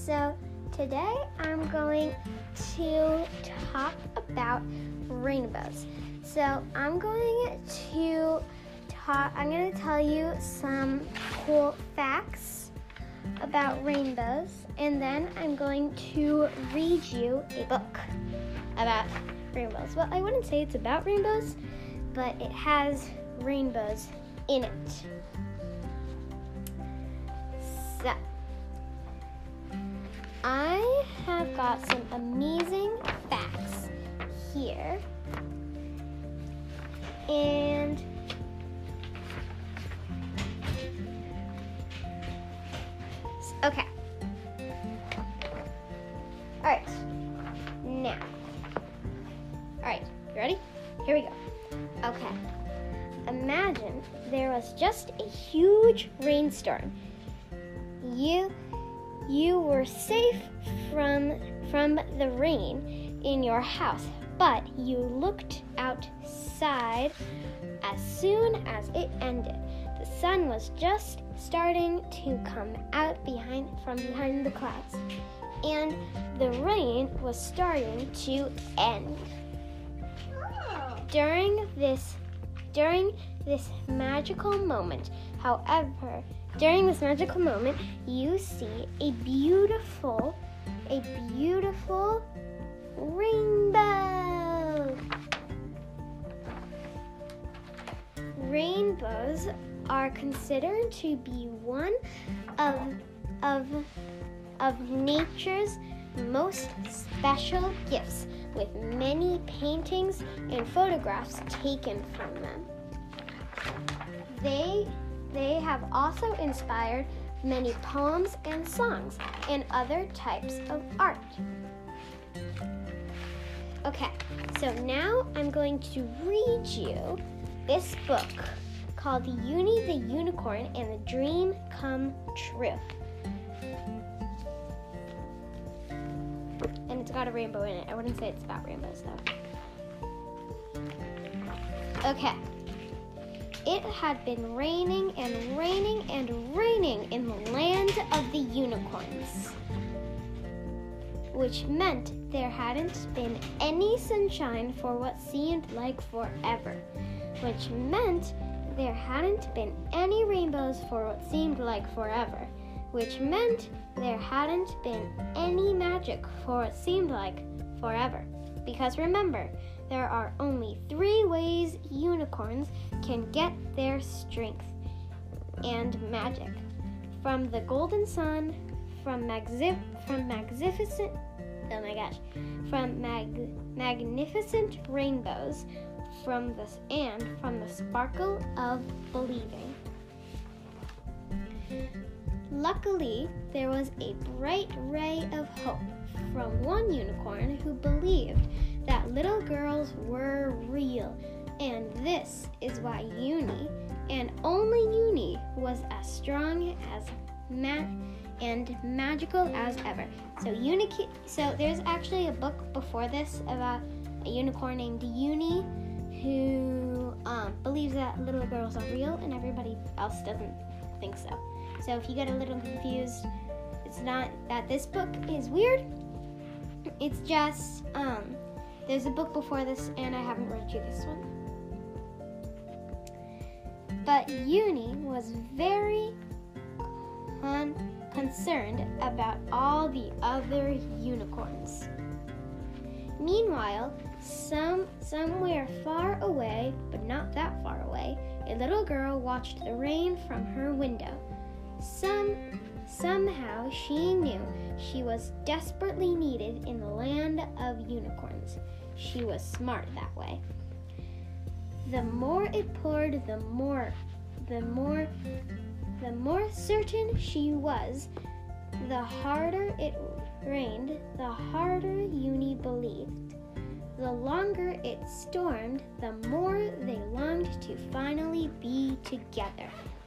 So today I'm going to talk about rainbows. So I'm going to tell you some cool facts about rainbows, and then I'm going to read you a book about rainbows. Well, I wouldn't say it's about rainbows, but it has rainbows in it. So, I have got some amazing facts here. And okay. Alright. Now. Alright, you ready? Here we go. Okay. Imagine there was just a huge rainstorm. You were safe from the rain in your house, but you looked outside as soon as it ended. The sun was just starting to come out from behind the clouds, and the rain was starting to end. During this magical moment, however, you see a beautiful rainbow. Rainbows are considered to be one of nature's most special gifts, with many paintings and photographs taken from them. They have also inspired many poems and songs and other types of art. Okay, so now I'm going to read you this book called Uni the Unicorn and the Dream Come True. And it's got a rainbow in it. I wouldn't say it's about rainbows, though. Okay. It had been raining and raining and raining in the land of the unicorns, which meant there hadn't been any sunshine for what seemed like forever, which meant there hadn't been any rainbows for what seemed like forever, which meant there hadn't been any magic for what seemed like forever. Because remember, there are only 3 ways unicorns can get their strength and magic: from the golden sun, from magnificent rainbows, from the sparkle of believing. Luckily, there was a bright ray of hope from one unicorn who believed that little girls were real, and this is why Uni, and only Uni, was as strong as and magical as ever. So there's actually a book before this about a unicorn named Uni who believes that little girls are real and everybody else doesn't think so. So if you get a little confused, it's not that this book is weird. It's just there's a book before this, and I haven't read you this one. But Uni was very concerned about all the other unicorns. Meanwhile, somewhere far away, but not that far away, a little girl watched the rain from her window. Somehow she knew she was desperately needed in the land of unicorns. She was smart that way. The more it poured, the more certain she was. The harder it rained, the harder Uni believed. The longer it stormed, the more they longed to finally be together.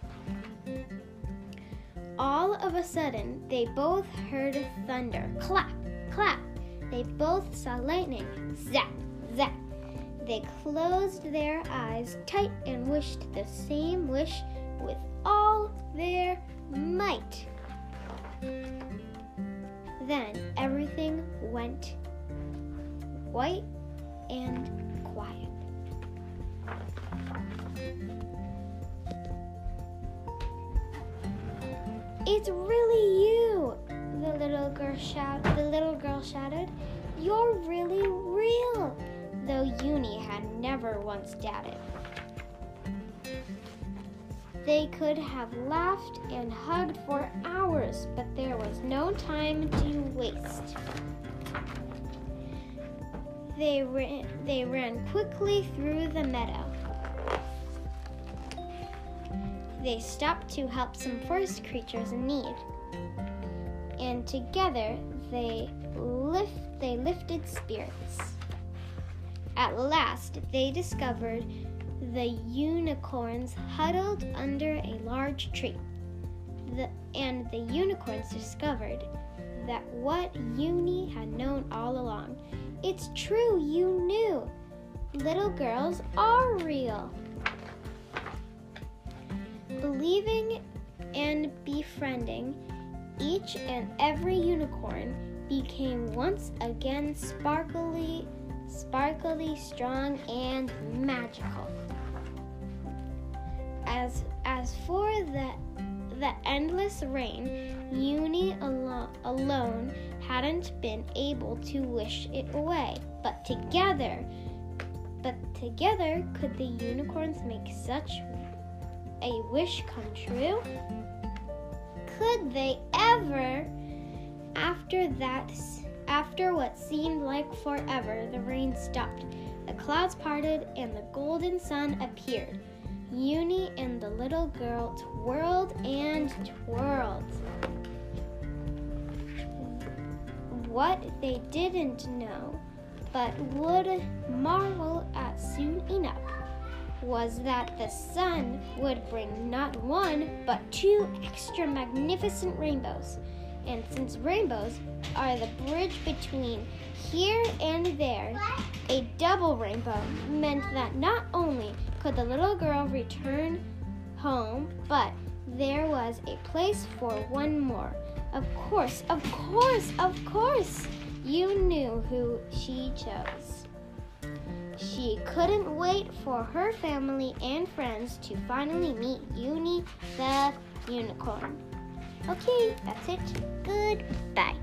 All of a sudden, they both heard thunder. Clap, clap. They both saw lightning. Zap, zap. They closed their eyes tight and wished the same wish with all their might. Then everything went white and quiet. "It's really you," the little girl shouted. "You're really real," though Uni had never once doubted. They could have laughed and hugged for hours, but there was no time to waste. They ran quickly through the meadow. They stopped to help some forest creatures in need, and together they lifted spirits. At last, they discovered the unicorns huddled under a large tree. And the unicorns discovered that what Uni had known all along. "It's true, you knew. Little girls are real." Believing and befriending, each and every unicorn became once again sparkly, strong, and magical. As for the endless rain, Uni alone hadn't been able to wish it away. But together, could the unicorns make such a wish come true? Could they ever? After what seemed like forever, the rain stopped. The clouds parted and the golden sun appeared. Uni and the little girl twirled and twirled. What they didn't know, but would marvel at soon enough, was that the sun would bring not one, but 2 extra magnificent rainbows. And since rainbows are the bridge between here and there, a double rainbow meant that not only could the little girl return home, but there was a place for one more. Of course, you knew who she chose. She couldn't wait for her family and friends to finally meet Uni the unicorn. Okay, that's it. Goodbye.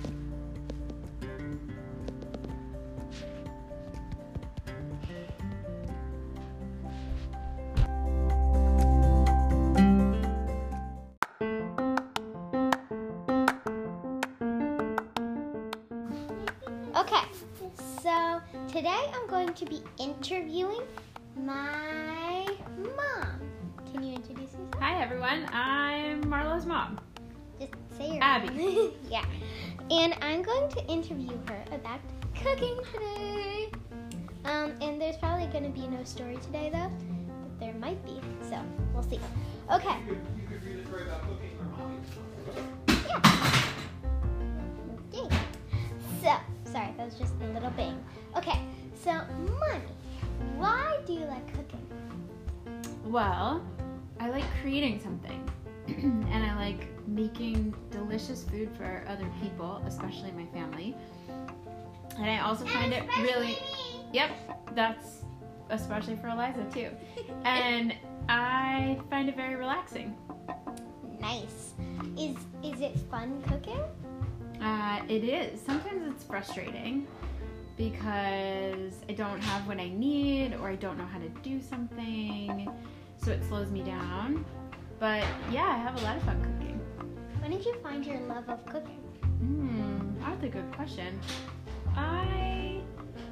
Okay, so today I'm going to be interviewing my mom. Can you introduce yourself? Hi everyone, I'm Marlo's mom. Just say your Abby. name. Yeah. And I'm going to interview her about cooking today. And there's probably going to be no story today though, but there might be. So we'll see. Okay. You could read a story about cooking or mommy. Yeah. Okay. So, sorry, that was just a little bang. Okay. So, Mommy, why do you like cooking? Well, I like creating something, and I like making delicious food for other people, especially my family. And I also find it really, me. Yep, that's especially for Eliza too. And I find it very relaxing. Nice. Is it fun cooking? It is. Sometimes it's frustrating because I don't have what I need or I don't know how to do something, so it slows me down. But yeah, I have a lot of fun cooking. When did you find your love of cooking? That's a good question. I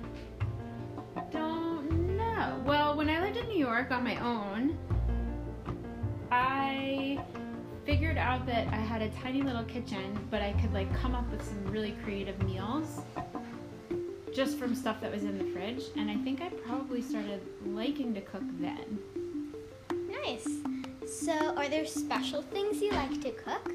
don't know. Well, when I lived in New York on my own, I figured out that I had a tiny little kitchen, but I could like come up with some really creative meals just from stuff that was in the fridge, and I think I probably started liking to cook then. Nice. So, are there special things you like to cook?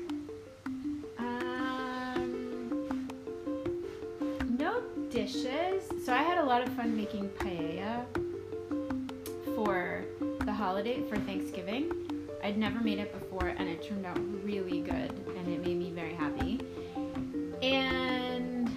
No dishes. So I had a lot of fun making paella for the holiday, for Thanksgiving. I'd never made it before, and it turned out really good, and it made me very happy. And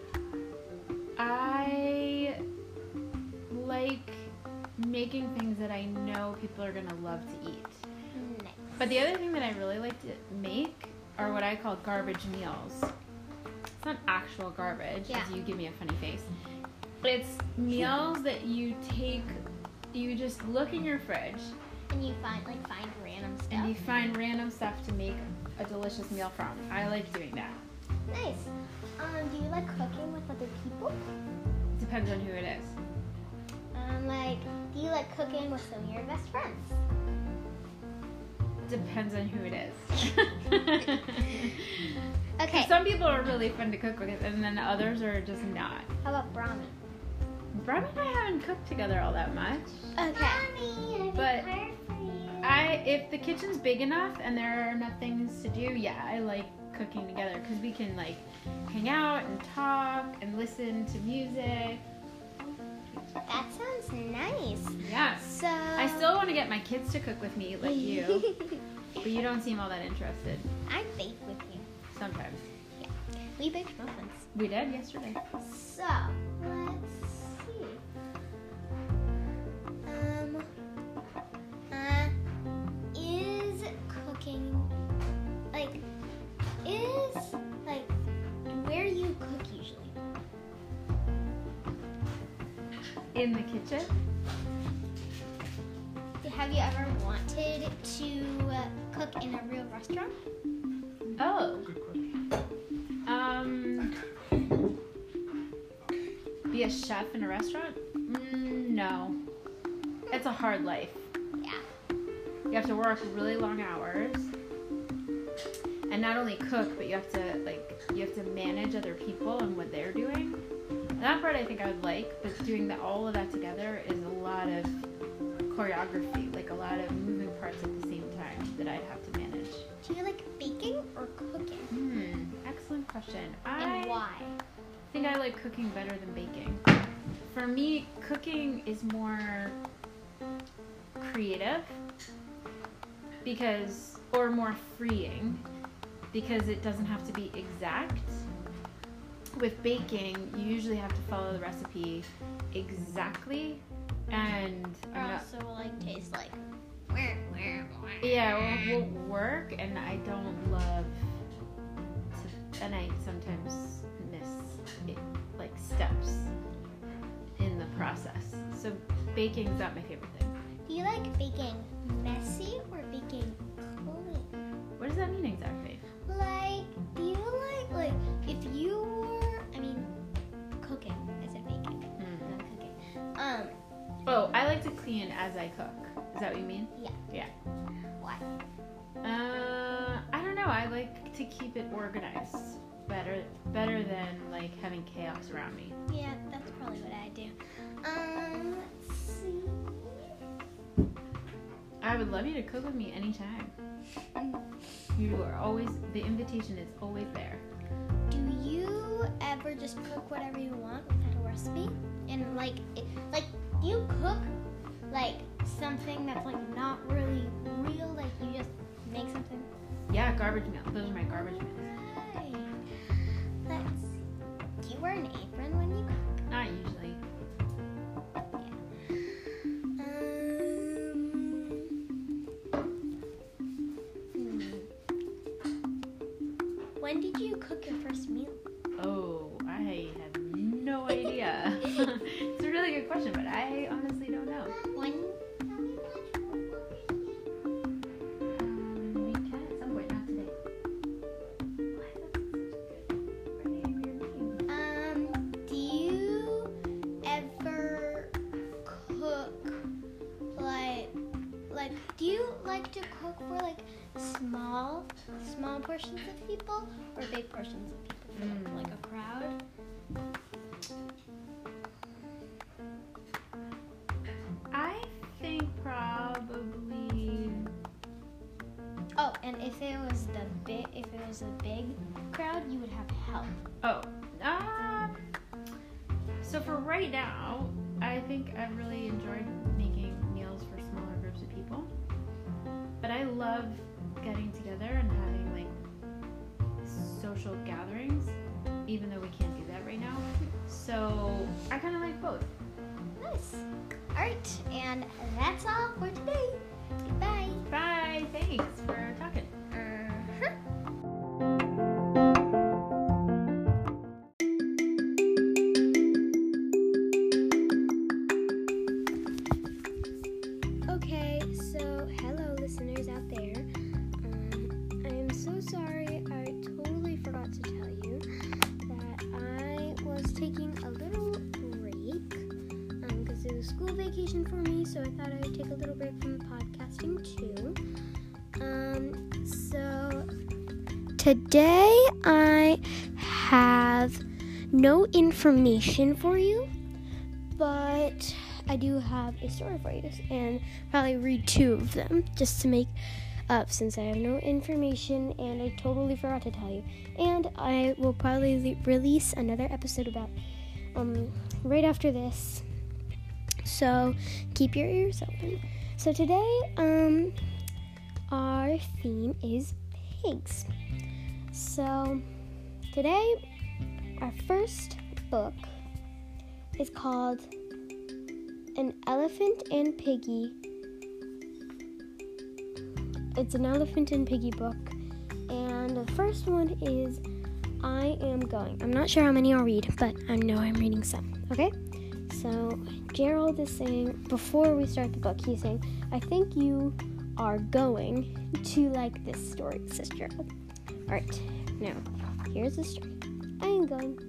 I like making things that I know people are gonna love to eat. Nice. But the other thing that I really like to make are what I call garbage meals. It's not actual garbage, Yeah. as you give me a funny face. But it's meals that you take, you just look in your fridge And you find random stuff. and you find random stuff to make a delicious meal from. I like doing that. Nice. Do you like cooking with other people? Depends on who it is. Do you like cooking with some of your best friends? Depends on who it is. Okay. Some people are really fun to cook with, and then others are just not. How about Brahmi? Brahma and I haven't cooked together all that much. Okay. But if the kitchen's big enough and there are enough things to do, yeah, I like cooking together because we can like hang out and talk and listen to music. That sounds nice. Yeah. So I still want to get my kids to cook with me like you, but you don't seem all that interested. I bake with you. Sometimes. We baked muffins. We did yesterday. So let's see. Is cooking where do you cook usually? In the kitchen? Have you ever wanted to cook in a real restaurant? Oh. Good question. Be a chef in a restaurant? No. It's a hard life. Yeah. You have to work really long hours. And not only cook, but you have to manage other people and what they're doing. And that part I think I would like, but doing all of that together is a lot of choreography, like a lot of moving parts at the same time that I'd have to manage. Do you like baking or cooking? Excellent question. And why? I think I like cooking better than baking. For me, cooking is more creative or more freeing because it doesn't have to be exact. With baking, you usually have to follow the recipe exactly, and Or also taste like. yeah, it won't work, and I don't love to, and I sometimes miss like steps in the process. So baking's not my favorite thing. Do you like baking messy or baking clean? What does that mean exactly? Do you like if you were, cooking, I said baking, not cooking. Oh, I like to clean as I cook. Is that what you mean? Yeah. Yeah. Why? I don't know. I like to keep it organized better than like having chaos around me. Yeah, that's probably what I do. Let's see. I would love you to cook with me anytime. You are always, the invitation is always there. Do you ever just cook whatever you want without a recipe? And do you cook something that's not really real? Like you just make something? Yeah, garbage meals. Those are my garbage meals. Right. Let's see. Do you wear an apron when you cook? Not usually. When did you cook your first meal? Oh, I have no idea. It's a really good question, but I honestly don't know. When? We can at some point, not today. Why is that such a good writing your name? Do you ever cook do you like to cook for small portions of people or big portions of people? Like a crowd? I think probably. Oh, and if it was a big crowd, you would have help. Oh, so for right now, I think I've really enjoyed making meals for smaller groups of people. But I love getting together and having social gatherings even though we can't do that right now. So I kind of like both. Nice. All right, and that's all for today. Goodbye. Bye. Thanks for talking. Okay, so hello listeners out there. I am so sorry, I totally forgot to tell you that I was taking a little break because it was school vacation for me, so I thought I would take a little break from the podcasting too. So today I have no information for you, but I do have a story for you, and probably read 2 of them just to make up since I have no information and I totally forgot to tell you. And I will probably release another episode about right after this. So keep your ears open. So today, our theme is pigs. So today, our first book is called An Elephant and Piggy. It's an Elephant and Piggy book. And the first one is I Am Going. I'm not sure how many I'll read, but I know I'm reading some. Okay? So Gerald is saying, before we start the book, he's saying, I think you are going to like this story, says Gerald. Alright, now, here's the story. I am going.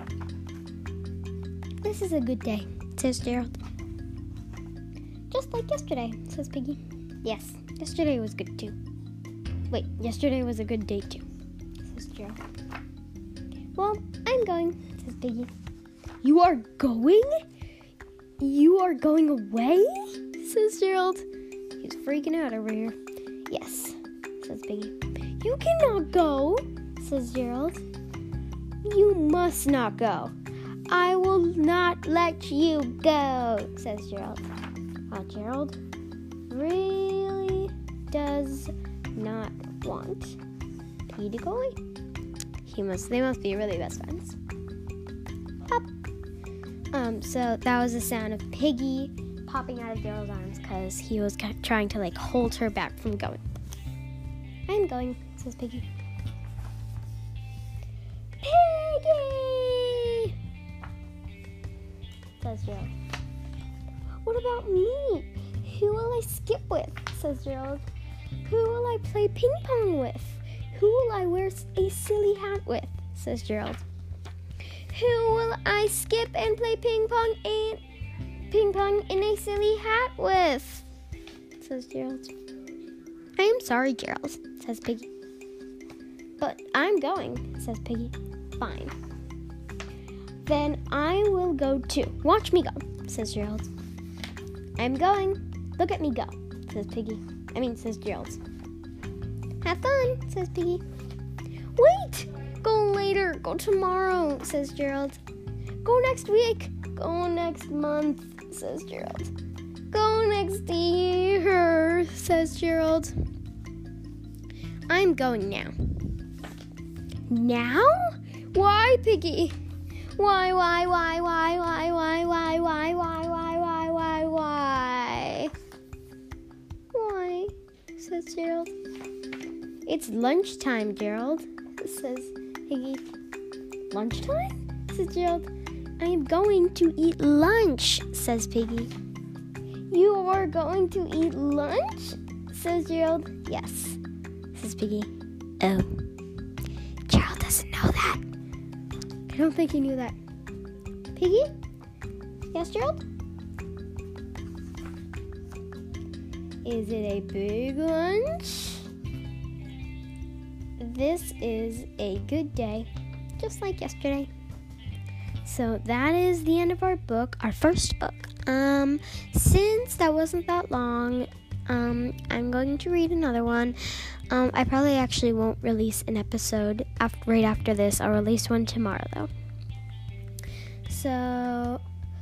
This is a good day, says Gerald. Just like yesterday, says Piggy. Yes, yesterday was good too. Wait, yesterday was a good day too, says Gerald. Well, I'm going, says Piggy. You are going? You are going away? Says Gerald. He's freaking out over here. Yes, says Piggy. You cannot go, says Gerald. You must not go. I will not let you go, says Gerald. Well, Gerald really does not want Piggy to go away. They must be really best friends. Up. So that was the sound of Piggy popping out of Gerald's arms because he was trying to hold her back from going. I'm going, says Piggy. Piggy! Says Gerald. What about me? Who will I skip with? Says Gerald. Who will I play ping pong with? Who will I wear a silly hat with? Says Gerald. Who will I skip and play ping pong in a silly hat with? Says Gerald. I am sorry, Gerald, says Piggy. But I'm going, says Piggy. Fine. Then I will go too. Watch me go, says Gerald. I'm going. Look at me go, says Gerald. Have fun, says Piggy. Wait! Go later. Go tomorrow, says Gerald. Go next week. Go next month, says Gerald. Go next year, says Gerald. I'm going now. Now? Why, Piggy? Why? Why? Says Gerald. It's lunchtime, Gerald, says Piggy. Lunchtime? Says Gerald. I am going to eat lunch, says Piggy. You are going to eat lunch? Says Gerald. Yes, says Piggy. Oh. Gerald doesn't know that. I don't think he knew that. Piggy? Yes, Gerald? Is it a big lunch? This is a good day, just like yesterday. So that is the end of our book, our first book. Since that wasn't that long, I'm going to read another one. I probably actually won't release an episode right after this. I'll release one tomorrow, though. So,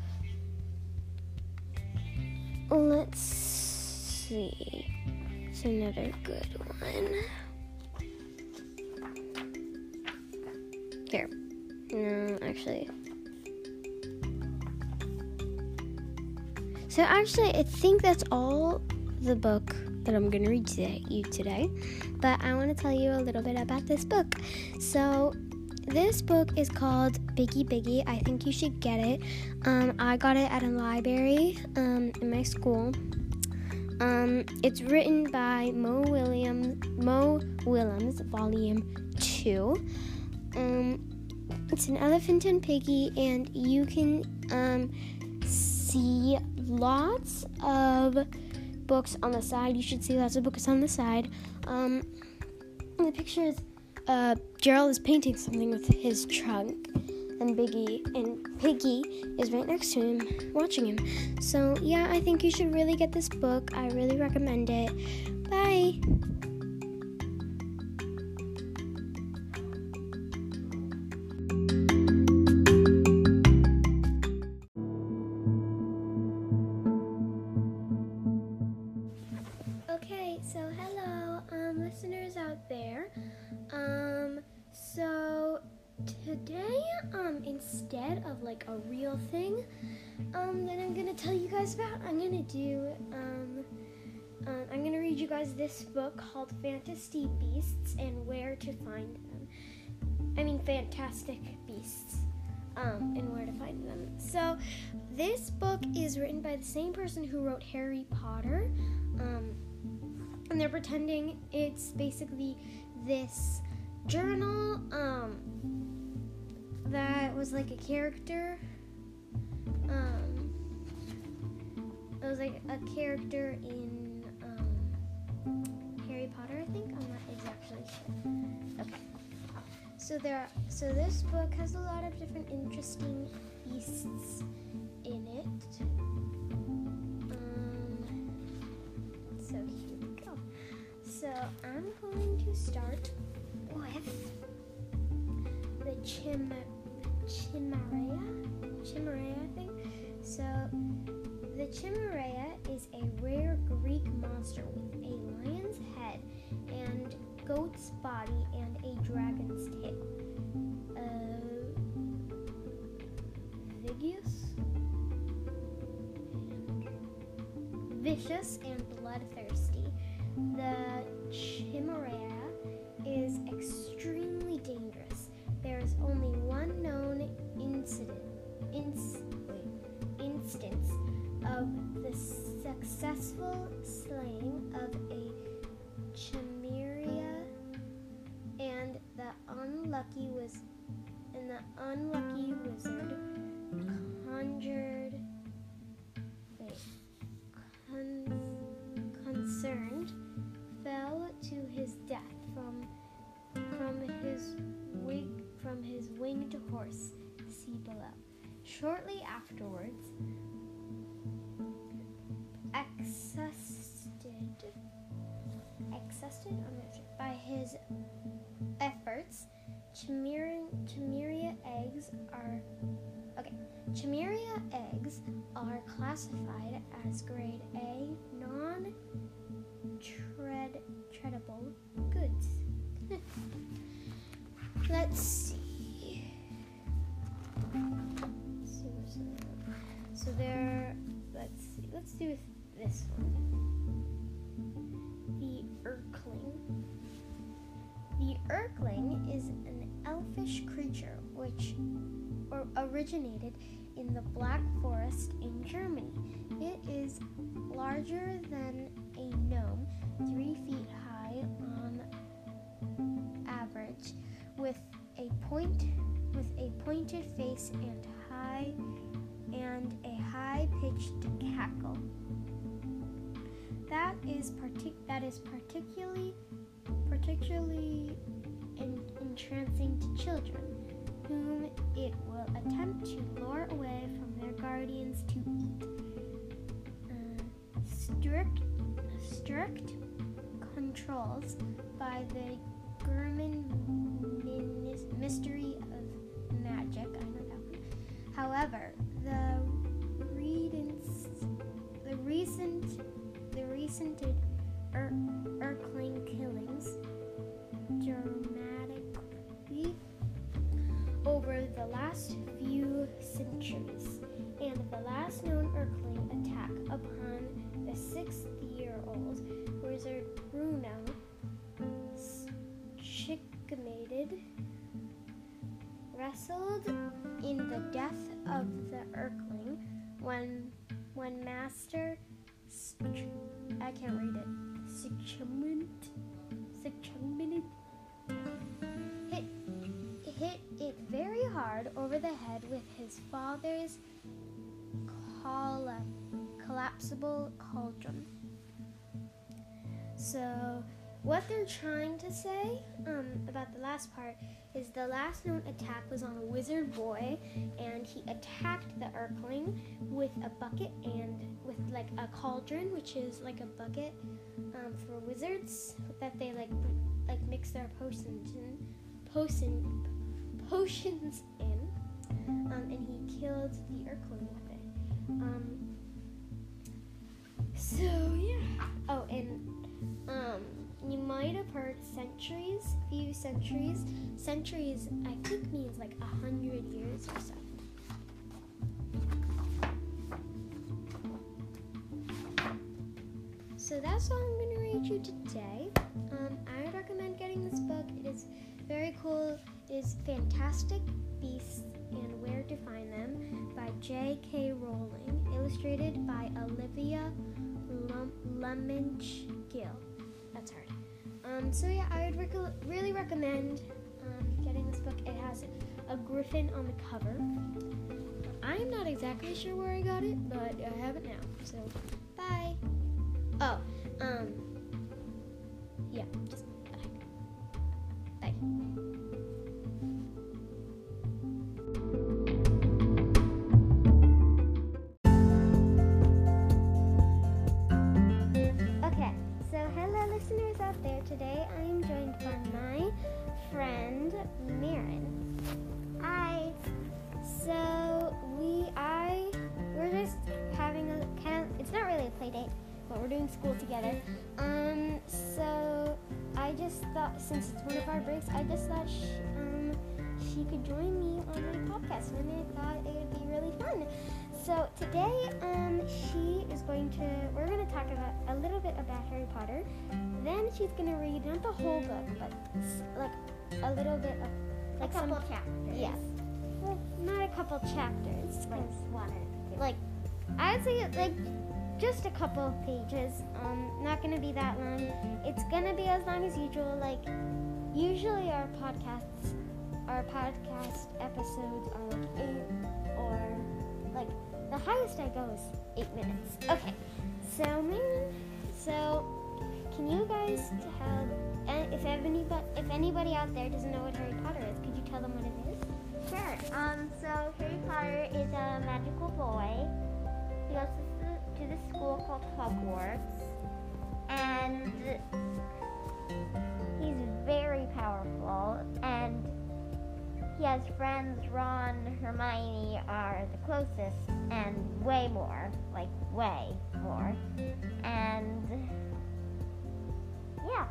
let's see. It's another good one. Here. No, actually. So actually, I think that's all the book that I'm going to read today. But I want to tell you a little bit about this book. So this book is called Biggie Biggie. I think you should get it. I got it at a library in my school. It's written by Mo Willems, Volume 2. It's an elephant and piggy, and you can see lots of books on the side. You should see lots of books on the side. The picture is Gerald is painting something with his trunk, and Piggy is right next to him, watching him. So yeah, I think you should really get this book. I really recommend it. Bye. Okay, so hello, listeners out there. So today, instead of like a real thing, that I'm gonna tell you guys about, I'm gonna read you guys this book called Fantasy Beasts and Where to Find Them. Fantastic Beasts, and Where to Find Them. So this book is written by the same person who wrote Harry Potter, and they're pretending it's basically this journal that was like a character. It was like a character in Harry Potter, I think. I'm not exactly sure. Okay. So this book has a lot of different interesting beasts in it. So here we go. So I'm going to start with the Chimaera, I think. So the Chimaera is a rare Greek monster with a lion's head and goat's body and a dragon's tail. Vicious and bloodthirsty, the Chimaera is extremely dangerous. There is only one known instance of the successful slaying of a Chimaera, and the unlucky wizard concerned fell to his death from his winged horse. See below. Shortly afterwards, exhausted by his efforts, Chimaera eggs are classified as grade A non-tradable goods. Let's see. So let's do this one. The Urkling. The Urkling is an elfish creature which originated in the Black Forest in Germany. It is larger than a gnome, 3 feet high on average, with a pointed face and a high-pitched cackle. That is particularly entrancing to children, whom it will attempt to lure away from their guardians to eat. Strict controls by the German Ministry of Magic, I know that one. However, the recent Urkling killings dramatically over the the last few centuries, and the last known Earthling attack upon the 6-year-old wizard Bruno checkmated wrestled in the death of the Earthling when Master I can't read it. Hit it very hard over the head with his father's collapsible cauldron. So, what they're trying to say about the last part is the last known attack was on a wizard boy, and he attacked the Earthling with a bucket and with like a cauldron, which is like a bucket for wizards that they like mix their potions in, and he killed the Earthling with it. So yeah. Oh, and you might have heard centuries, few centuries. Centuries, I think, means like 100 years or so. So that's all I'm going to read you today. I would recommend getting this book. It is very cool. It is Fantastic Beasts and Where to Find Them by J.K. Rowling, illustrated by Olivia Lemminge-Gill. That's hard. So yeah, I would really recommend getting this book. It has a griffin on the cover. I'm not exactly sure where I got it, but I have it now. So, bye. Oh, yeah, just bye. Bye. Listeners out there, today I am joined by my friend Maren. Hi. So we're just having it's not really a play date, but we're doing school together. So I just thought, since it's one of our breaks, I just thought she could join me on my podcast, and I thought it would be really fun. So today, we're going to talk about a little bit about Harry Potter. Then she's going to read, not the whole book, but like a little bit of, like a couple chapters. Yeah. Well, not a couple chapters. Like one or two. Like, I would say like just a couple of pages. Not going to be that long. It's going to be as long as usual. Like, usually our podcast episodes are like 8 or like the highest I go is 8 minutes. Okay, so can you guys tell, if anybody out there doesn't know what Harry Potter is, could you tell them what it is? Sure. So Harry Potter is a magical boy. He goes to the school called Hogwarts, and he's very powerful, and he has friends. Ron, Hermione are the closest, and way more. And yeah.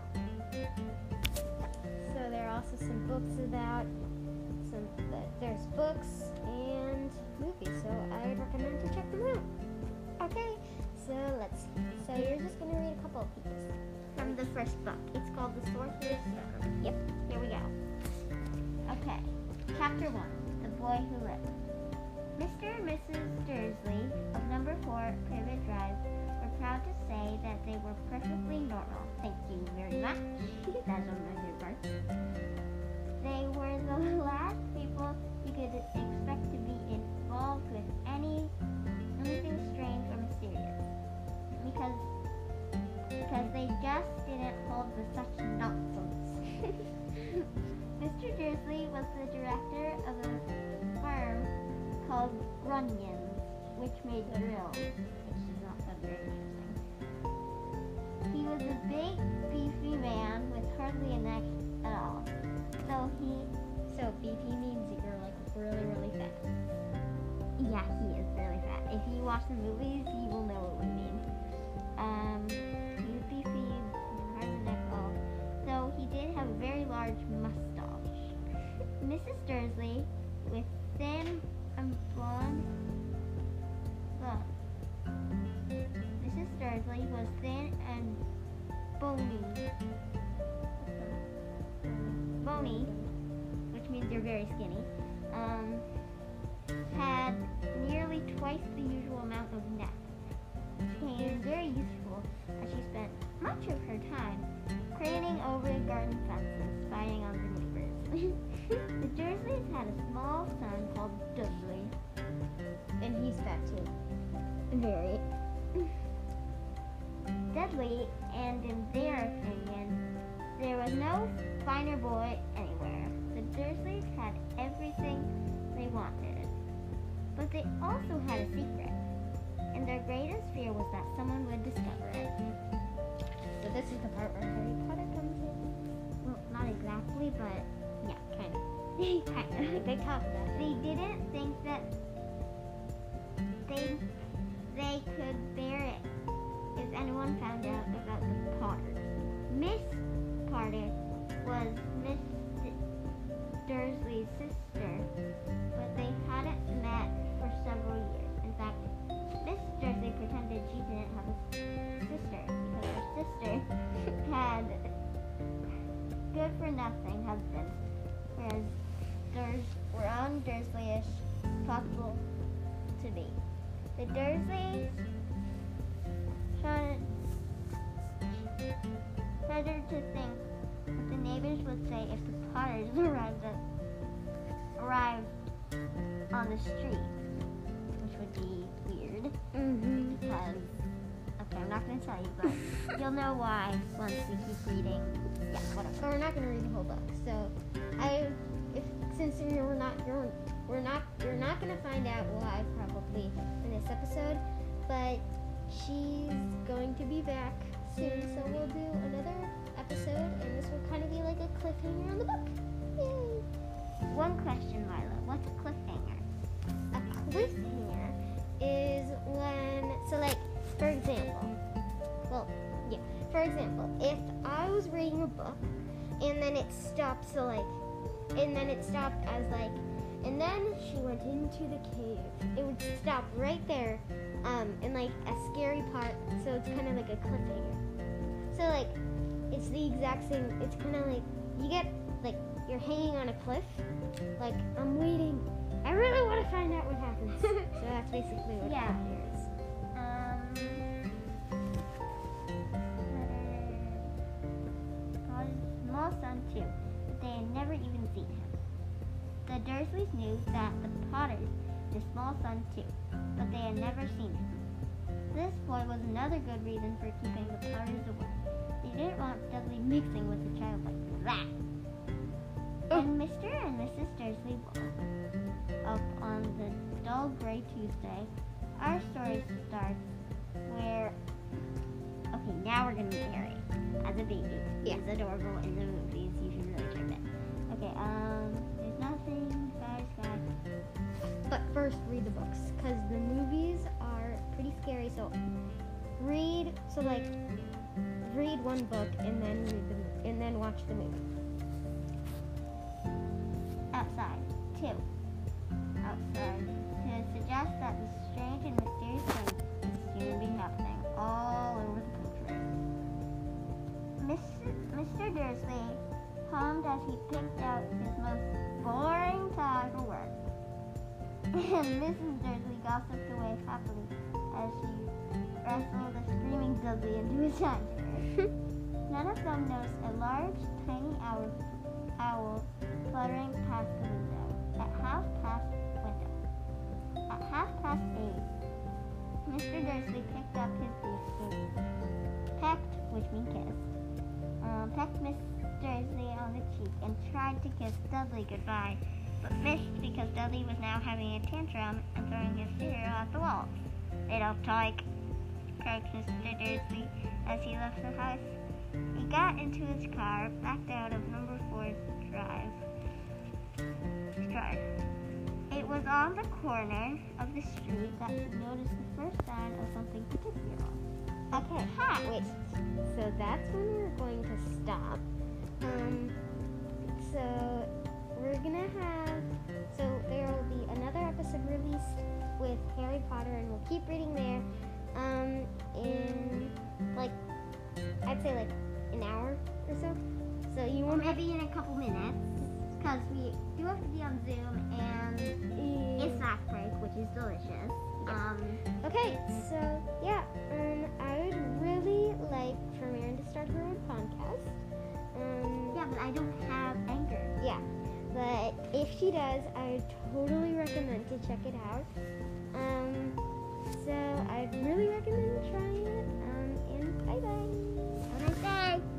So there are also some books about there's books and movies, so I would recommend to check them out. Okay, so you're just gonna read a couple of pages From the first book. It's called The Sorcerer's Stone. Yep. Here we go. Okay. Chapter 1. The Boy Who Lived. Mr. and Mrs. Dursley of number 4 Privet Drive were proud to say that they were perfectly normal. Thank you very much. That's one of my favorite parts. They were the last people you could expect to be involved with anything strange or mysterious. Because they just didn't hold with such nonsense. Mr. Dursley was the director of a firm called Grunyons, which made drills, which does not sound very interesting. He was a big, beefy man with hardly a neck at all. So beefy means that you're like really, really fat. Yeah, he is really fat. If you watch the movies, you will know what we mean. He was beefy, hardly a neck at all. So he did have a very large mustache. Mrs. Dursley with thin and blonde. Mrs. Dursley was thin and bony, which means you're very skinny, had nearly twice the usual amount of neck. She was very useful as she spent much of her time craning over garden fences, spying on the neighbors. The Dursleys had a small son called Dudley, And he's fat too. very Dudley, and in their opinion, there was no finer boy anywhere. The Dursleys had everything they wanted, but they also had a secret, and their greatest fear was that someone would discover it. So this is the part where Harry Potter comes in. Well, not exactly, but yeah, kind of. kind of. They talk about it. They didn't think that they could bear it if anyone found out about the Potters. Miss Potter was Miss Dursley's sister, but they hadn't met for several years. In fact, Miss Dursley pretended she didn't have a sister because her sister had good-for-nothing husbands, whereas theirs were un-Dursley-ish possible to be. The Dursleys shuddered to think what the neighbors would say if the Potters arrived on the street, which would be weird Mm-hmm. because, okay, I'm not going to tell you, but you'll know why once we keep reading. Yeah, whatever. So we're not going to read the whole book. So since you're not going to find out why probably in this episode, but she's going to be back soon, so we'll do another episode, and this will kind of be like a cliffhanger on the book. Yay! One question, Lila. What's a cliffhanger? A cliffhanger is when, so like, for example, if I was reading a book and then it stopped, and then she went into the cave, it would stop right there, in like a scary part, so it's kind of like a cliffhanger. So like, it's the exact same, it's kind of like, you get, like, you're hanging on a cliff, like, I'm waiting, I really want to find out what happens. So that's basically what Yeah. a cliffhanger is. Got a small son too, but they had never even seen him. The Dursleys knew that the Potters had a small son too, but they had never seen him. This boy was another good reason for keeping the Potters away. They didn't want Dudley mixing with a child like that. And Mr. and Mrs. Dursley woke up on the dull gray Tuesday. Our story starts where, okay, now we're gonna meet Harry as a baby. Yeah. He's adorable in the movies. You should really check that. Okay, there's nothing, guys. But first, read the books, because the movies are pretty scary. So read one book and then watch the movie. Outside, 2. Outside, to suggest that the strange and mysterious things will soon be happening all over the country. Mr. Dursley hummed as he picked out his most boring time for work. And Mrs. Dursley gossiped away happily as she wrestled a screaming Dudley into his armchair. None of them noticed a large, tiny owl fluttering past the window. At half past 8, Mr. Dursley picked up his briefcase, pecked, which means kissed, pecked Miss Dursley on the cheek and tried to kiss Dudley goodbye, but missed because Dudley was now having a tantrum and throwing his cereal at the wall. "Little tyke," croaked Mr. Dursley as he left the house. He got into his car, backed out of number 4's drive. It was on the corner of the street that he noticed the first sign of something particular. Okay, wait. So that's when we're going to stop. So we're gonna have. So there So you Or won't have maybe in a couple minutes, because we do have to be on Zoom and it's snack break, which is delicious. Okay, so yeah, I would really like for Maren to start her own podcast. Yeah, but I don't have Anchor. Yeah, but if she does, I would totally recommend to check it out. So I'd really recommend trying it. And bye bye. Have a nice day.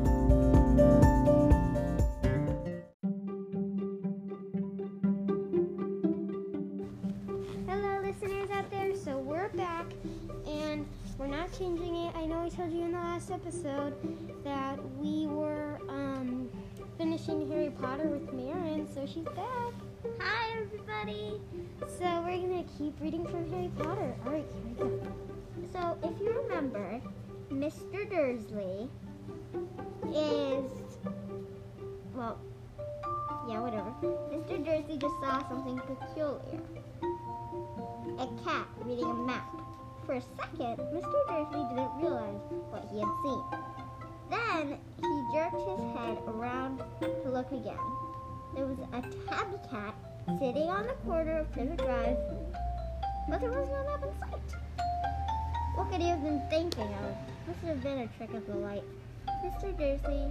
Hello, listeners out there. So we're back, and we're not changing it. I know I told you in the last episode that we were finishing Harry Potter with Maren, so she's back. Hi, everybody. So we're gonna keep reading from Harry Potter. All right, here we go. So, if you remember, Mr. Dursley is, well, yeah, whatever. Mr. Dursley just saw something peculiar. A cat reading a map. For a second, Mr. Dursley didn't realize what he had seen. Then, he jerked his head around to look again. There was a tabby cat sitting on the corner of Privet Drive, but there was no map in sight. What could he have been thinking of? Must have been a trick of the light. Mr. Dursley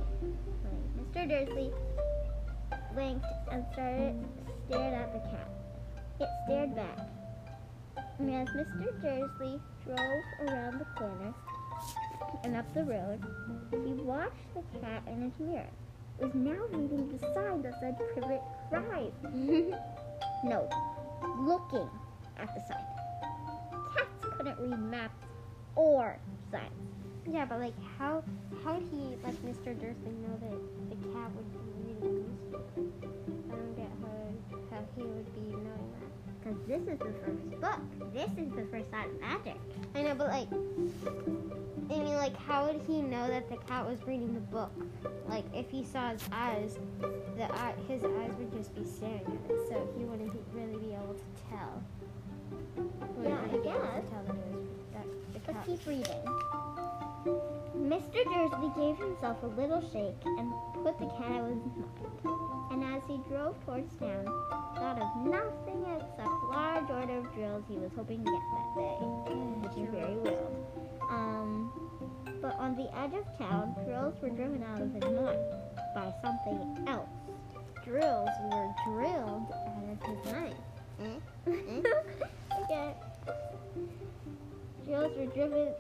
blinked and stared at the cat. It stared back. And as Mr. Dursley drove around the corner and up the road, he watched the cat in its mirror. It was now reading the sign that said Privet Drive. No, looking at the sign. Cats couldn't read maps or signs. Yeah, but like, how did he, like, Mr. Dursley know that the cat would be reading a newspaper? I don't get how he would be knowing that. Because this is the first book. This is the first sign of magic. I know, but like, I mean, like, how would he know that the cat was reading the book? Like, if he saw his eyes, his eyes would just be staring at it, so he wouldn't really be able to tell. Yeah, I Wouldn't be able guess. to tell that it was that the cat. Let's keep reading. Mr. Dursley gave himself a little shake and put the cat out of his mind. And as he drove towards town, thought of nothing except large order of drills he was hoping to get that day, which is very well. But on the edge of town, drills were driven out of his mind by something else. Drills were drilled out of his mind. Okay. Drills were driven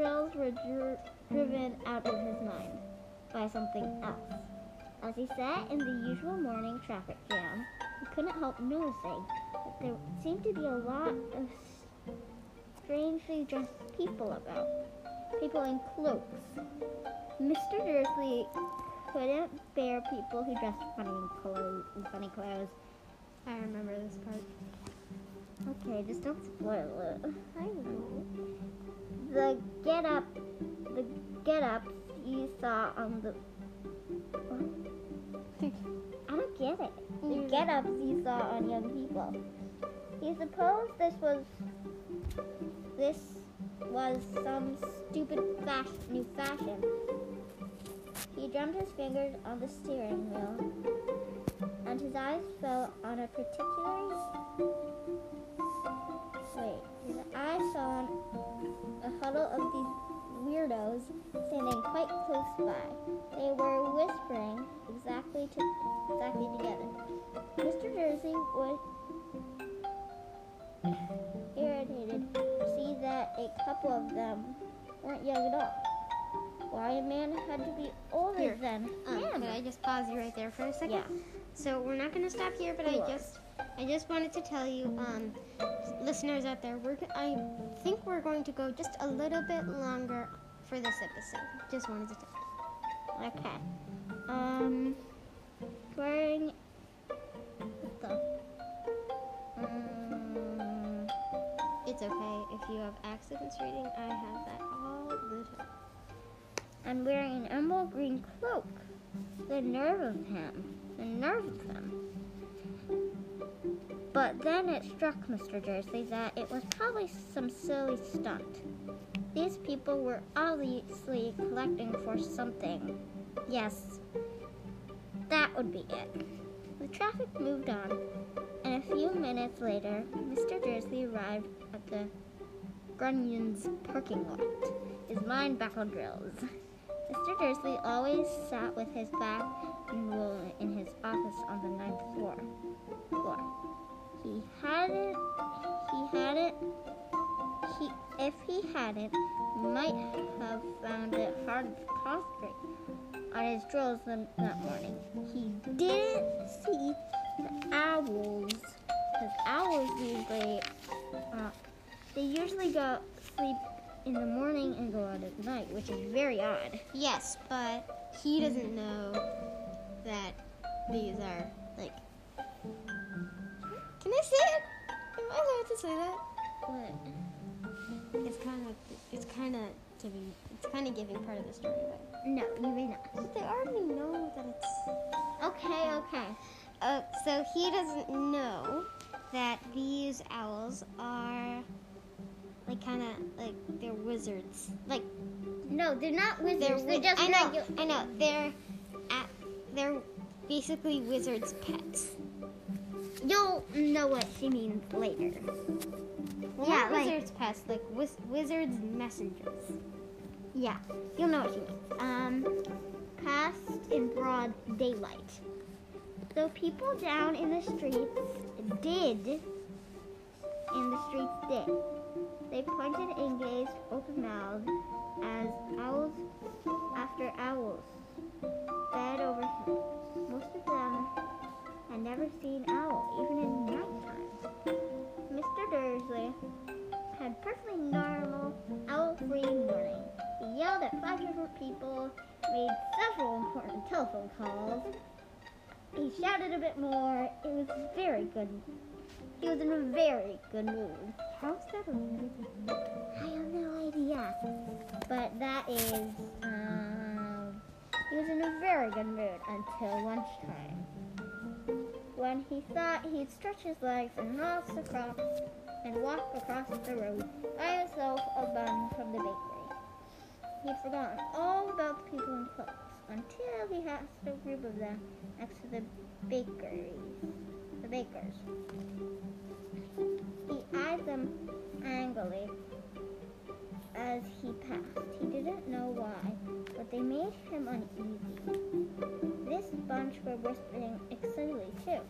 out of his mind by something else. As he sat in the usual morning traffic jam, he couldn't help noticing that there seemed to be a lot of strangely dressed people about. People in cloaks. Mr. Dursley couldn't bear people who dressed funny clothes. I remember this part. Okay, just don't spoil it. I know. The get-ups you saw on the... I don't get it. The get-ups you saw on young people. He supposed this was some stupid new fashion. He drummed his fingers on the steering wheel, and his eyes fell on a particularly... His eyes fell on a huddle of these weirdos standing quite close by. They were whispering exactly together. Mr. Dursley was irritated to see that a couple of them weren't young at all. Why a man had to be older than him? Can I just pause you right there for a second? Yeah. So we're not going to stop here, but Sure. I just wanted to tell you, listeners out there, I think we're going to go just a little bit longer for this episode. Just wanted to tell you. Okay. Wearing the It's okay if you have accidents reading. I have that all the time. I'm wearing an emerald green cloak. The nerve of him. But then it struck Mr. Dursley that it was probably some silly stunt. These people were obviously collecting for something. Yes, that would be it. The traffic moved on, and a few minutes later, Mr. Dursley arrived at the Grunyon's parking lot, his mind back on drills. Mr. Dursley always sat with his back in his office on the 9th floor. If he hadn't, might have found it hard to concentrate on his drills that morning. He didn't see the owls, because owls usually go sleep in the morning and go out at night, which is very odd. Yes, but he doesn't know that these are like. Can I say it? Am I allowed to say that? What? It's kind of giving part of the story away. No, you may not. But they already know that it's. Okay. So he doesn't know that these owls are like kind of like they're wizards. Like No, they're not wizards. They're wi- just I know. They're basically wizards' pets. You'll know what she means later. Well, Yeah, not like- wizards' pets, like wizards' messengers. Yeah, You'll know what she means. passed in broad daylight. So people down in the streets did. They pointed and gazed open-mouthed as owls after owls fed overhead. Most of them had never seen owl, even in nighttime. Mr. Dursley had perfectly normal, owl-free morning. He yelled at 5 different people, made several important telephone calls. He shouted a bit more. It was very good. He was in a very good mood. How's that a really good mood? I have no idea. But that is, he was in a very good mood until lunchtime, when he thought he'd stretch his legs and walk across the road, buy himself a bun from the bakery. He'd forgotten all about the people in clothes until he passed a group of them next to the bakers. He eyed them angrily as he passed. He didn't know why, but they made him uneasy. This bunch were whispering excitedly too,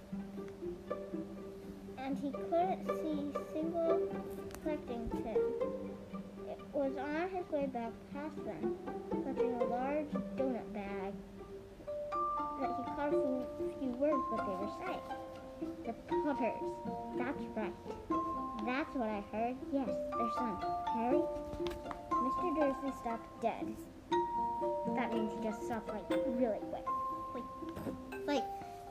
and he couldn't see single collecting Tim. It was on his way back past them, clutching a large donut bag, that he caught a few words what they were saying. The Potters. That's right. That's what I heard. Yes, their son, Harry. Mr. Dursley stopped dead. That means he just stopped, like, really quick. Like,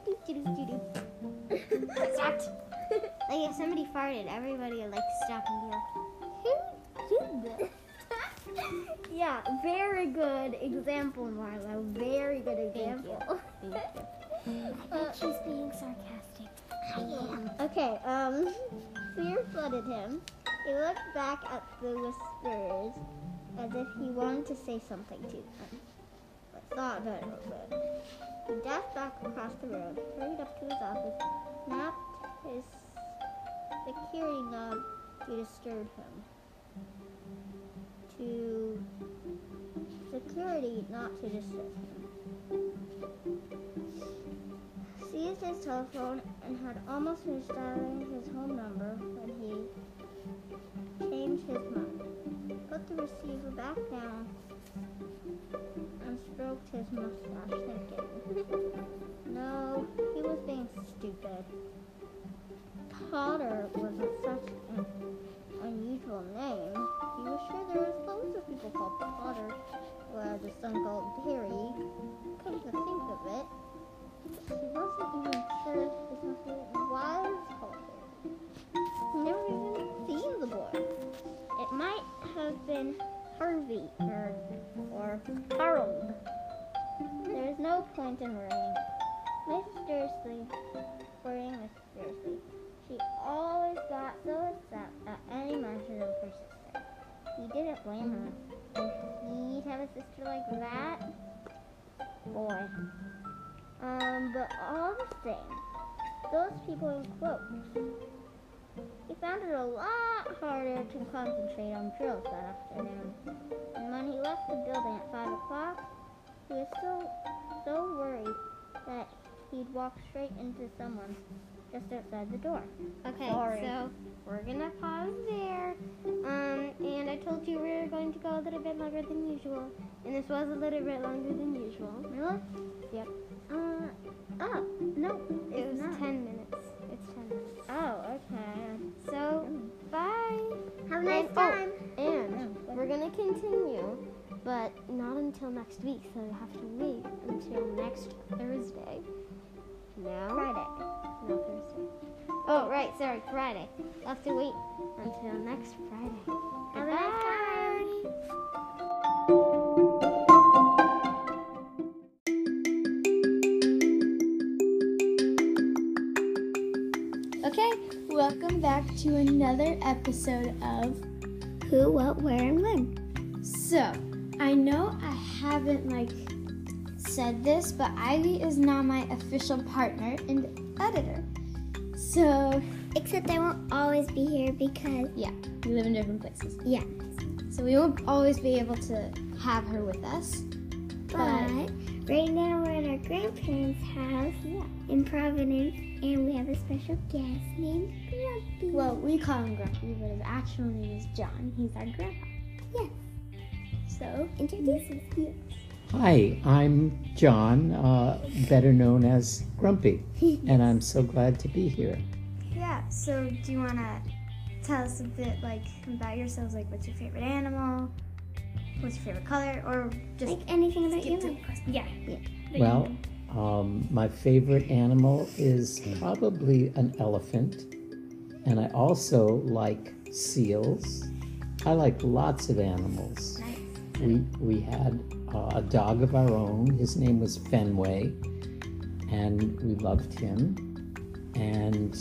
like that. Like if somebody farted, everybody would like stop and be like, who did this? Yeah, very good example, Marlo. Very good example. Thank you. I think she's being sarcastic. I am. Okay, fear flooded him. He looked back at the whisperers as if he wanted to say something to them, but thought about it a little bit. He dashed back across the road, hurried up to his office, snapped his security knob to disturb him. Security not to disturb him. Seized his telephone and had almost finished dialing his home number when he changed his mind. Put the receiver back down and stroked his mustache, thinking. No, he was being stupid. Potter wasn't such an unusual name. He was sure there was loads of people called Potter, who had a son called Harry. Couldn't think of it. He wasn't even sure his nephew was called Harry. He never even seen the boy. It might have been Harvey or Harold. There's no point in worrying. Worrying Mrs. Dursley. She always got so upset at any mention of her sister. He didn't blame her. He'd have a sister like that. Boy. But all the same, those people in cloaks. He found it a lot harder to concentrate on drills that afternoon. And when he left the building at 5 o'clock, he was still so worried that he'd walk straight into someone just outside the door. Okay, Sorry. so we're gonna pause there. And I told you we were going to go a little bit longer than usual, and this was a little bit longer than usual. Really? Yep. Oh, no, It was not. 10 minutes. It's 10 minutes. Oh, okay. So, bye. Have a nice And- time. And we're gonna continue, but not until next week, so you have to wait until next Thursday. Now? Friday. No, Thursday. Oh, right, sorry, Friday. You'll have to wait until next Friday. Have a nice time. Okay, welcome back to another episode of Who, what, where, and when. So, I know I haven't said this, but Ivy is now my official partner and editor. So, Except I won't always be here because, yeah, we live in different places. yeah. So we won't always be able to have her with us. But right now we're at our grandparents' house in Providence, and we have a special guest named Grumpy. Well, we call him Grumpy, but his actual name is John. He's our grandpa. Yes. So, Introduce us. Hi, I'm John, better known as Grumpy, and I'm so glad to be here. yeah, so do you want to tell us a bit, about yourselves? What's your favorite animal? What's your favorite color? Or just Like anything about skip to you? the question? Yeah. Well, my favorite animal is probably an elephant, and I also like seals. I like lots of animals. Nice. We had a dog of our own. His name was Fenway, and we loved him. And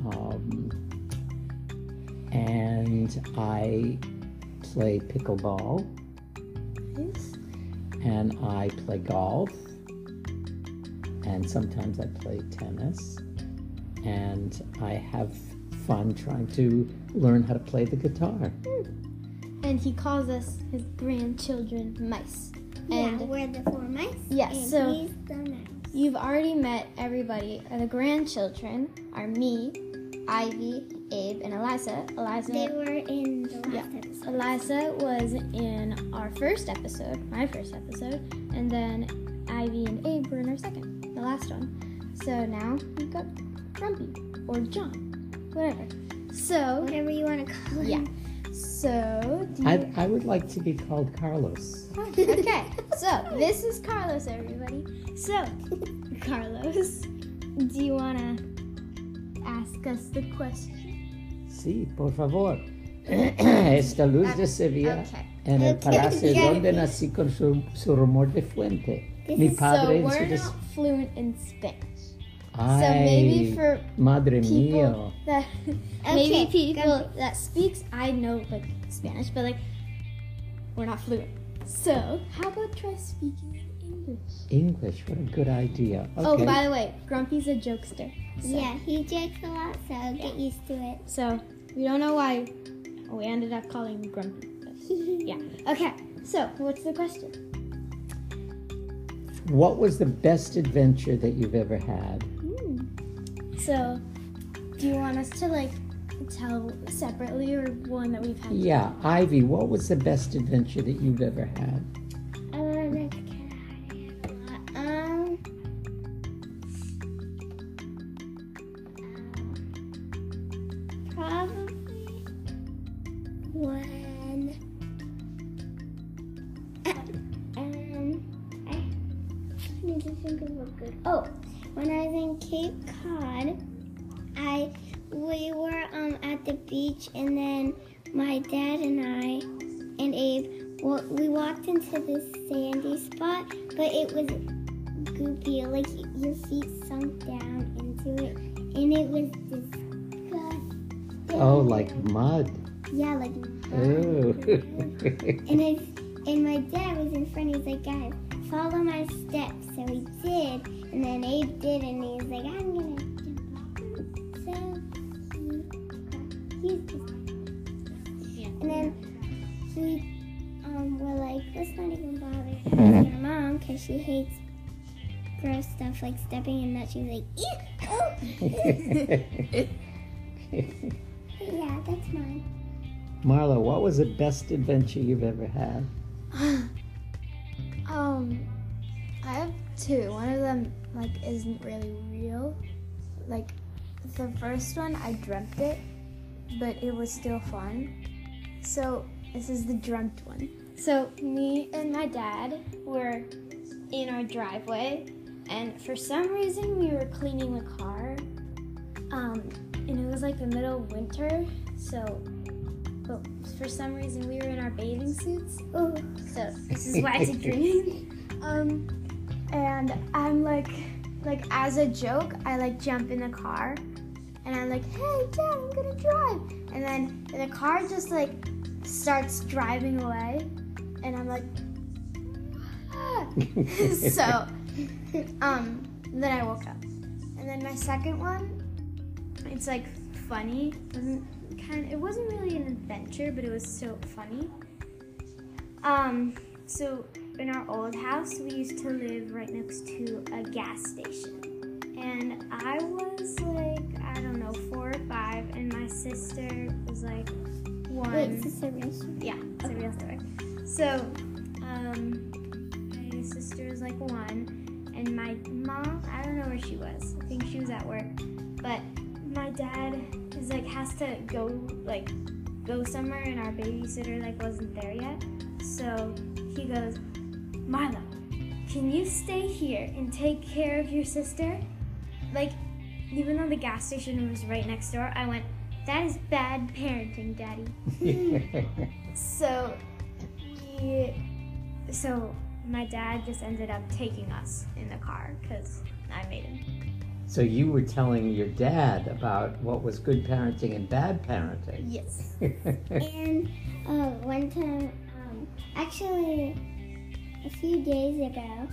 I play pickleball, Nice. and I play golf, and sometimes I play tennis, and I have fun trying to learn how to play the guitar. And he calls us his grandchildren mice. Yeah, And we're the 4 mice. Yes, and so- he's the mouse. you've already met everybody. The grandchildren are me, Ivy, Abe, and Eliza. They were in the last Yeah. episode. Eliza was in our first episode, my first episode, and then Ivy and Abe were in our second, the last one. So now we've got Grumpy, or John, whatever. So, Whatever you want to call yeah. him. So, do you... I would like to be called Carlos. Okay, so this is Carlos, everybody. So, Carlos, do you want to ask us the question? Sí, por favor. Esta luz de Sevilla Okay. en el Okay. palacio donde nací con su rumor de fuente. Mi So, padre en su we're des... not fluent in Spanish. Ay, So maybe for madre people mía. that Okay, maybe people Grumpy. that speaks, I know Spanish, but we're not fluent. So how about try speaking in English? English, what a good idea. Okay. Oh, by the way, Grumpy's a jokester. So, Yeah, he jokes a lot, so get used to it. So we don't know why we ended up calling him Grumpy. But, yeah. Okay. So what's the question? What was the best adventure that you've ever had? So do you want us to tell separately or one that we've had? Yeah, Ivy, what was the best adventure that you've ever had? That's kind of hard. Probably when I need to think of a good. Oh, when I was in Cape Cod, we were at the beach, and then my dad and I and Abe, we walked into this sandy spot, but it was goopy, like your feet sunk down into it, and it was disgusting. Oh, like mud. Yeah, like. Oh. And my dad was in front. He's like, guys, follow my steps. So he did, and And then Abe did, and he's like, I'm gonna jump off. So he's just. And then we were like, let's not even bother telling your mom because she hates gross stuff like stepping in that. She's like, ew, oh. Yeah, that's mine. Marla, what was the best adventure you've ever had? I have two. One of them isn't really real. Like the first one, I dreamt it, but it was still fun. So this is the dreamt one. So me and my dad were in our driveway, and for some reason we were cleaning the car, and it was like the middle of winter, but for some reason we were in our bathing suits. Oh, So this is why it's a dream. And I'm like as a joke, I jump in the car, and I'm like, hey Dad, I'm gonna drive. And then the car just starts driving away, and I'm like, ah. So, then I woke up. And then my second one, it's funny. It wasn't really an adventure, but it was still funny. So in our old house, we used to live right next to a gas station. And I was 4 or 5, and my sister was 1. wait, is this a real story? Yeah, it's a real story. So, my sister was 1, and my mom, I don't know where she was. I think she was at work. But my dad is has to go somewhere, and our babysitter wasn't there yet. So he goes, Marla, can you stay here and take care of your sister? Even though the gas station was right next door, I went, that is bad parenting, Daddy. So my dad just ended up taking us in the car because I made him. So you were telling your dad about what was good parenting and bad parenting. Yes. And one time, actually, a few days ago,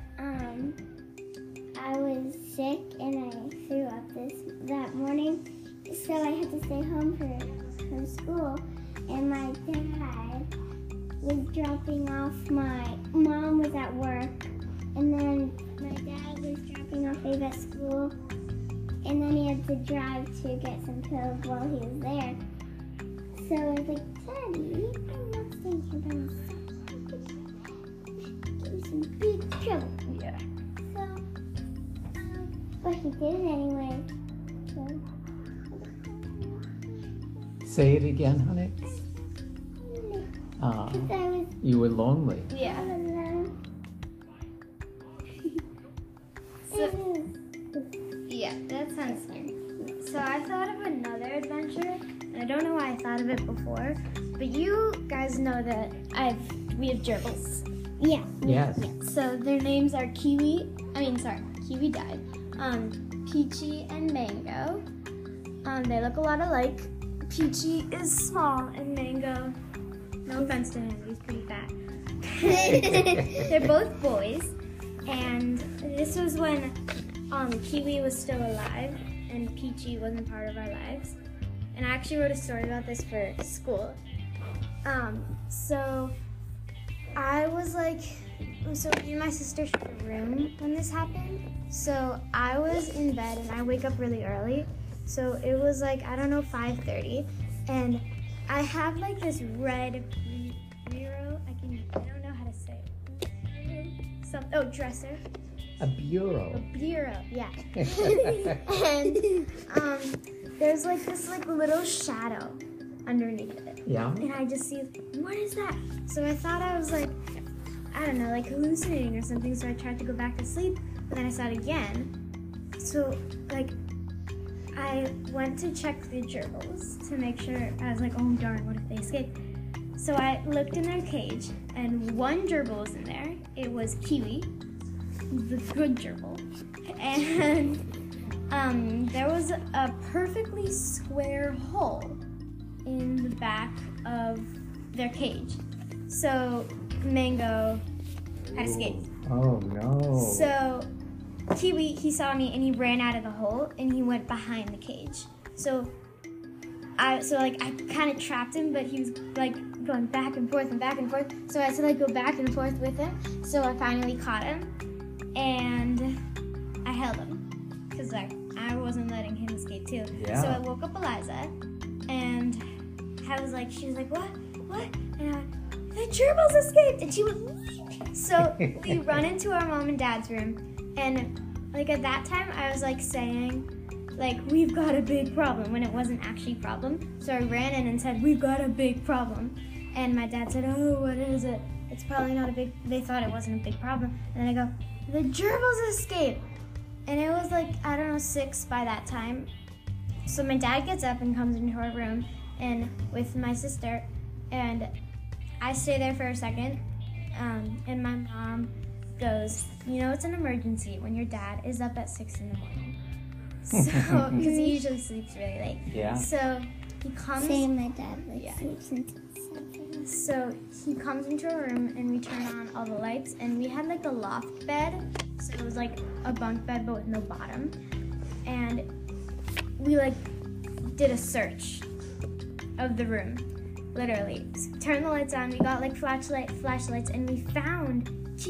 I was sick and I threw up that morning, so I had to stay home from school. And my dad was dropping off my mom was at work, and then my dad was dropping off Abe at school, and then he had to drive to get some pills while he was there. So I was like, Daddy, I'm not staying here by myself. Give me some big trouble. Yeah. So, but he did it anyway. So, Say it again, honey. I was You were lonely. Yeah. all alone. Yeah, that sounds scary. So I thought of another adventure, and I don't know why I thought of it before, but you guys know that we have gerbils. Yeah. Yes. So their names are Kiwi died. Peachy and Mango. They look a lot alike. Peachy is small, and Mango, no offense to him, he's pretty fat. They're both boys, and this was when Kiwi was still alive and Peachy wasn't part of our lives. And I actually wrote a story about this for school. So I was me and my sister shared a room when this happened. So I was in bed and I wake up really early. So it was 5:30, and I have this red bureau. I don't know how to say it. Dresser. A bureau. A bureau, yeah. And there's this little shadow underneath it. Yeah. And I just see, what is that? So I thought I was hallucinating or something. So I tried to go back to sleep, but then I saw it again. So I went to check the gerbils to make sure. I was like, oh darn, what if they escape? So I looked in their cage, and one gerbil was in there. It was Kiwi, the good gerbil, and there was a perfectly square hole in the back of their cage. So Mango had escaped. Oh no. So Kiwi, he saw me and he ran out of the hole and he went behind the cage. So I kind of trapped him, but he was like going back and forth and back and forth. So I had to like go back and forth with him. So I finally caught him and I held him because like I wasn't letting him escape too. Yeah. So I woke up Eliza and she was like, what? And I, the gerbils escaped, and she was what? So we run into our mom and dad's room, and like at that time I was like saying, like, we've got a big problem when it wasn't actually a problem. So I ran in and said, we've got a big problem. And my dad said, oh, what is it? It's probably not a big, they thought it wasn't a big problem. And then I go, the gerbils escaped. And it was like, I don't know, 6 by that time. So my dad gets up and comes into our room and with my sister, and I stay there for a second. And my mom goes, you know, it's an emergency when your dad is up at 6 in the morning. So, because he usually sleeps really late. Yeah. So he comes. Same, my dad sleeps until 7. So he comes into our room and we turn on all the lights, and we had like a loft bed, so it was like a bunk bed but with no bottom, and we like did a search of the room, literally. So turned the lights on. We got like flashlights, and we found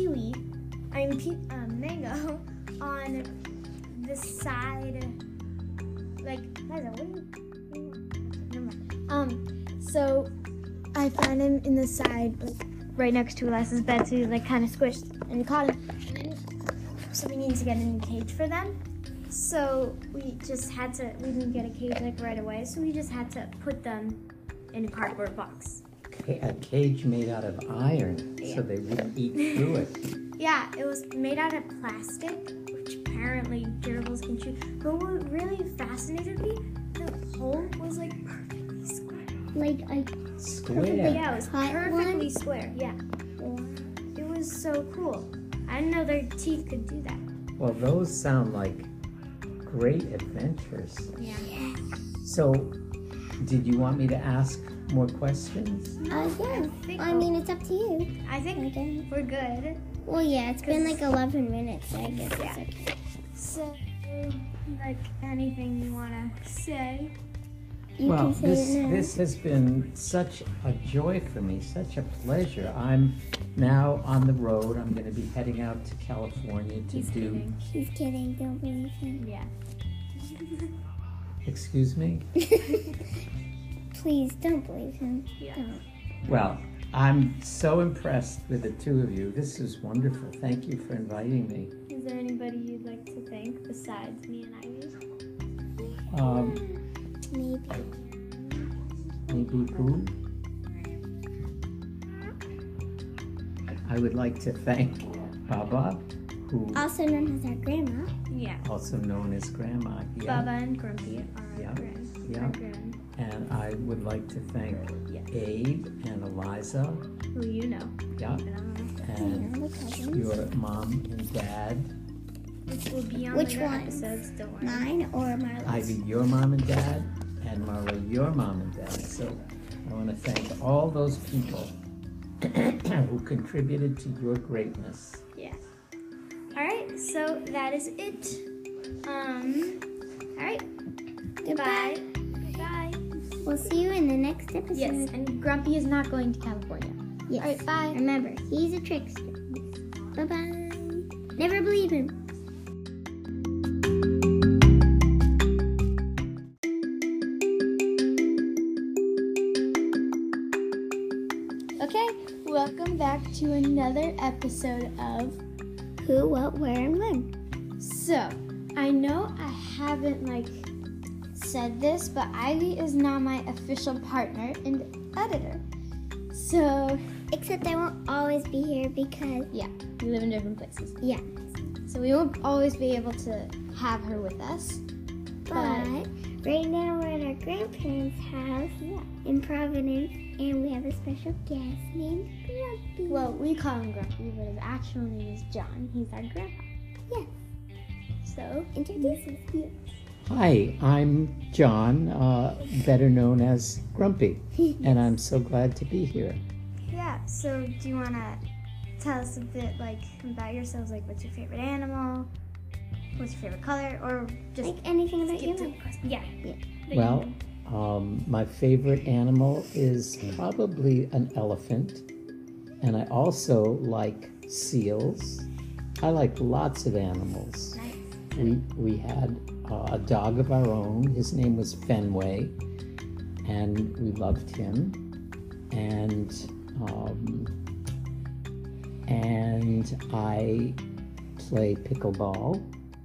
Mango on the side, like, Liza, what do you never mind. So I found him in the side, like, Right next to Eliza's bed, so he was like kind of squished, and we caught him. So we needed to get a new cage for them. So we didn't get a cage like right away, so we just had to put them in a cardboard box. A cage made out of iron, Yeah. so they wouldn't eat through it. Yeah, it was made out of plastic, which apparently gerbils can chew. But what really fascinated me, the hole was like perfectly square. Like a Square. Yeah, it was Cut perfectly one? square. Yeah, it was so cool. I didn't know their teeth could do that. Well, those sound like great adventures. Yeah. So, did you want me to ask more questions? yeah. I mean, it's up to you. I think Okay. we're good. Well, yeah, it's been like 11 minutes, so I guess it's okay. So, like anything you wanna say? You Well, can say it now. this has been such a joy for me, such a pleasure. I'm now on the road. I'm going to be heading out to California to He's do. kidding. He's kidding, don't believe him. Yeah. Excuse me? Please, don't believe him. Yeah. Don't. Well, I'm so impressed with the two of you. This is wonderful. Thank you for inviting me. Is there anybody you'd like to thank besides me and Ivy? Maybe. Maybe who? I would like to thank Baba, who Also known as our grandma. Yeah. also known as Grandma. Yeah. Baba and Grumpy are Yeah. our grand. Yeah. Our grand. And I would like to thank Yes. Abe and Eliza, Who you know. yeah, And I don't know. and We're cousins. your mom and dad, Which will be on Which later ones? episodes, don't worry. Mine or Marla's? Ivy, your mom and dad, and Marla, your mom and dad. So I want to thank all those people who contributed to your greatness. Yeah. Alright, so that is it. Alright. Goodbye. Goodbye. We'll see you in the next episode. Yes, and Grumpy is not going to California. Yes. Alright, bye. Remember, he's a trickster. Bye-bye. Never believe him. Okay, welcome back to another episode of Who, what, where, and when. So, I know I haven't said this, but Ivy is now my official partner and editor. So, Except I won't always be here because, yeah, we live in different places. yeah. So we won't always be able to have her with us. But right now we're at our grandparents' house in Providence, and we have a special guest named Grumpy. Well, we call him Grumpy, but his actual name is John. He's our grandpa. Yes. So, Introduce us. Hi, I'm John, better known as Grumpy, and I'm so glad to be here. Yeah, so do you want to tell us a bit about yourselves? Like, what's your favorite animal? what's your favorite color, or just Like anything about skip you. to the question. Yeah. Well, my favorite animal is probably an elephant, and I also like seals. I like lots of animals. We had a dog of our own. His name was Fenway, and we loved him. And I play pickleball,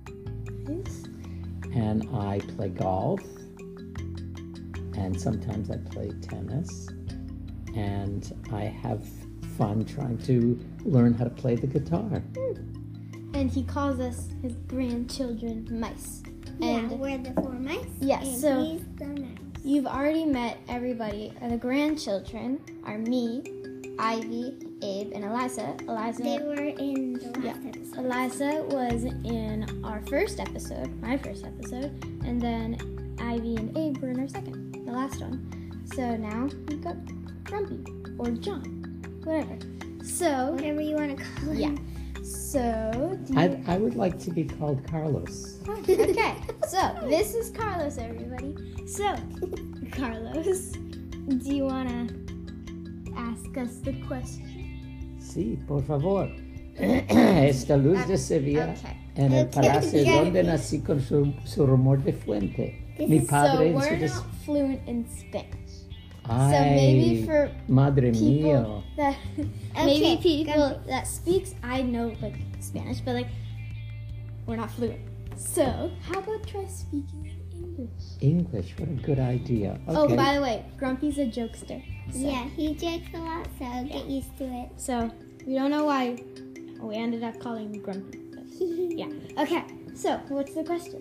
and I play golf, and sometimes I play tennis, and I have fun trying to learn how to play the guitar. And he calls us his grandchildren mice. Yeah, And we're the 4 mice. Yeah, and so- he's the mouse. you've already met everybody. The grandchildren are me, Ivy, Abe, and Eliza. They were in the last Yeah. episode. Eliza was in our first episode, my first episode, and then Ivy and Abe were in our second, the last one. So now we've got Grumpy or John, whatever. So Whatever you want to call it. yeah. So do you, I would like to be called Carlos. okay. So this is Carlos, everybody. So Carlos, do you wanna ask us the question? Sí, por favor. Esta luz de Sevilla Okay. en el Okay. palacio Yeah. donde nací con su rumor de fuente. Mi So padre en su we're des... not fluent in Spanish. Ay, So maybe for madre people mía. that maybe people that speaks I know like Spanish, but like we're not fluent. So how about try speaking in English? English, what a good idea. Okay. Oh, by the way, Grumpy's a jokester. So, Yeah, he jokes a lot, so get used to it. So we don't know why we ended up calling him Grumpy. But yeah. Okay. So what's the question?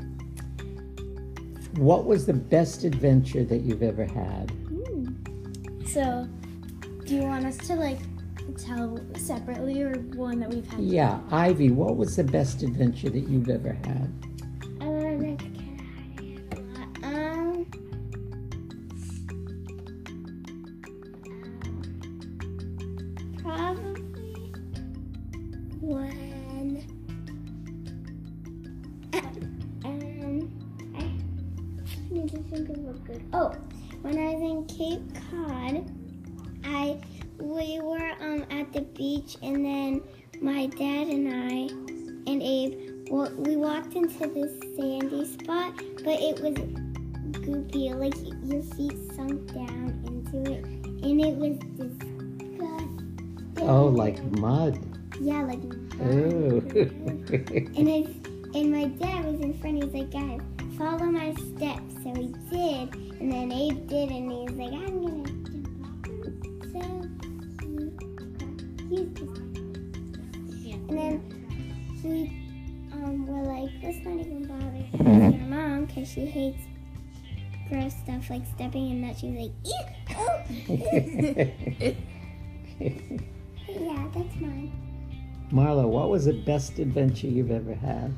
What was the best adventure that you've ever had? So do you want us to like tell separately or one that we've had? Yeah, Ivy, what was the best adventure that you've ever had? Probably when I need to think of a good. Oh, when I was in Cape Cod, we were at the beach, and then my dad and I and Abe, we walked into this sandy spot, but it was goopy, like your feet sunk down into it, and it was disgusting. Oh, like mud. Yeah, like. Oh. And my dad was in front. He's like, guys, follow my steps. So we did, and then Abe did, and he was like, I'm gonna jump off. So he's just. And then we were like, let's not even bother asking our mom because she hates gross stuff like stepping in nuts. She's like, ew. Yeah, that's mine. Marla, what was the best adventure you've ever had?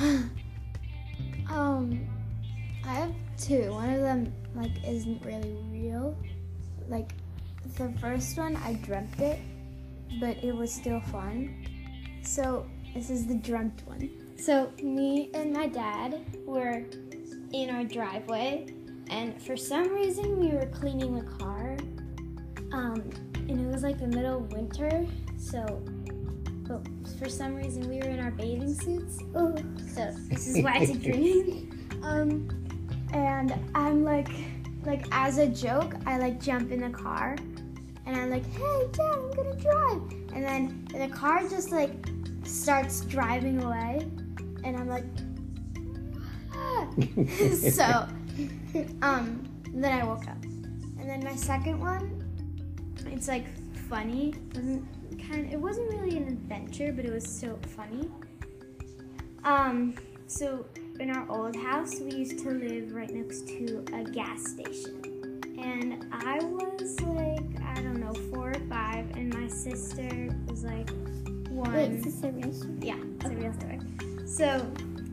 I have 2. One of them like isn't really real. Like the first one, I dreamt it, but it was still fun. So this is the dreamt one. So me and my dad were in our driveway, and for some reason we were cleaning the car, and it was like the middle of winter. But for some reason we were in our bathing suits. Oh, So this is why it's green. And I'm like as a joke, I like jump in the car, and I'm like, hey Dad, I'm gonna drive. And then the car just like starts driving away, and I'm like, ah. So, then I woke up. And then my second one, it's like funny. It wasn't really an adventure, but it was so funny. So in our old house, we used to live right next to a gas station. And I was like, I don't know, 4 or 5, and my sister was like 1. wait, is this a real story? Yeah, it's a real story. So,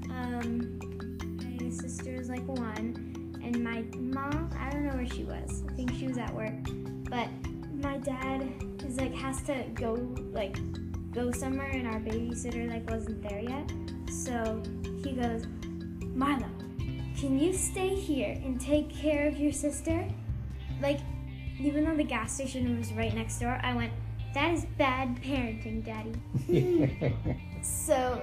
my sister was like 1, and my mom, I don't know where she was. I think she was at work. But my dad is like has to go somewhere, and our babysitter like wasn't there yet. So he goes, Marlo, can you stay here and take care of your sister? Like, even though the gas station was right next door, I went, that is bad parenting, Daddy. So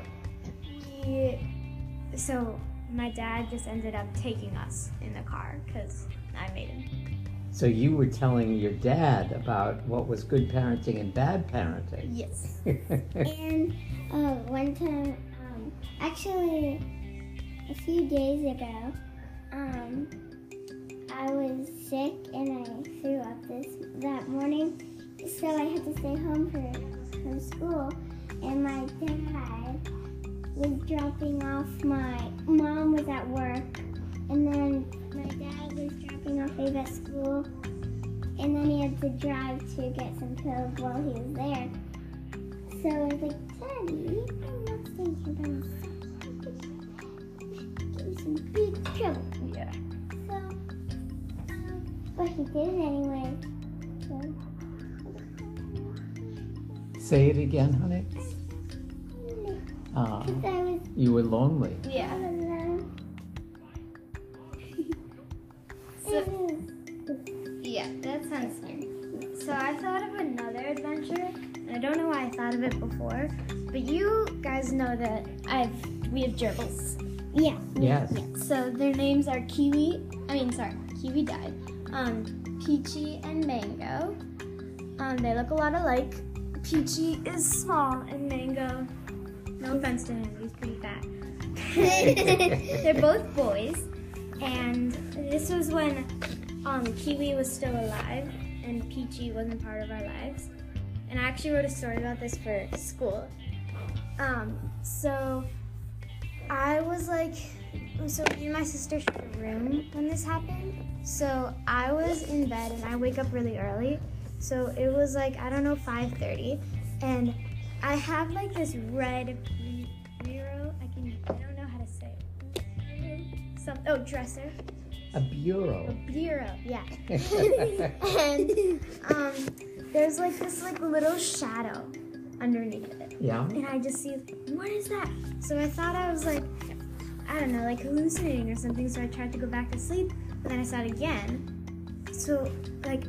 my dad just ended up taking us in the car because I made him. So you were telling your dad about what was good parenting and bad parenting. Yes. And one time, actually a few days ago, I was sick and I threw up that morning, so I had to stay home from school. And my dad was dropping off my mom was at work, and then my dad was dropping off Ava at school, and then he had to drive to get some pills while he was there. So I was like, Daddy, I'm not staying here by myself. Give me some big trouble. Yeah. So, but he did it anyway. So. Say it again, honey. Ah, Because I was you were lonely. Yeah. all alone. Yeah, that sounds scary. So I thought of another adventure, and I don't know why I thought of it before, but you guys know that we have gerbils. Yeah. Yes. So their names are Kiwi died. Peachy and Mango. They look a lot alike. Peachy is small and Mango, no offense to him, he's pretty fat. They're both boys, and this was when Kiwi was still alive and Peachy wasn't part of our lives. And I actually wrote a story about this for school. So me and my sister shared a room when this happened. So I was in bed and I wake up really early. So it was like, I don't know, 5:30. And I have like this red bureau. I don't know how to say it. Dresser. A bureau. A bureau, yeah. And there's like this like little shadow underneath it. Yeah. And I just see, what is that? So I thought I was like, I don't know, like hallucinating or something. So I tried to go back to sleep, but then I saw it again. So like,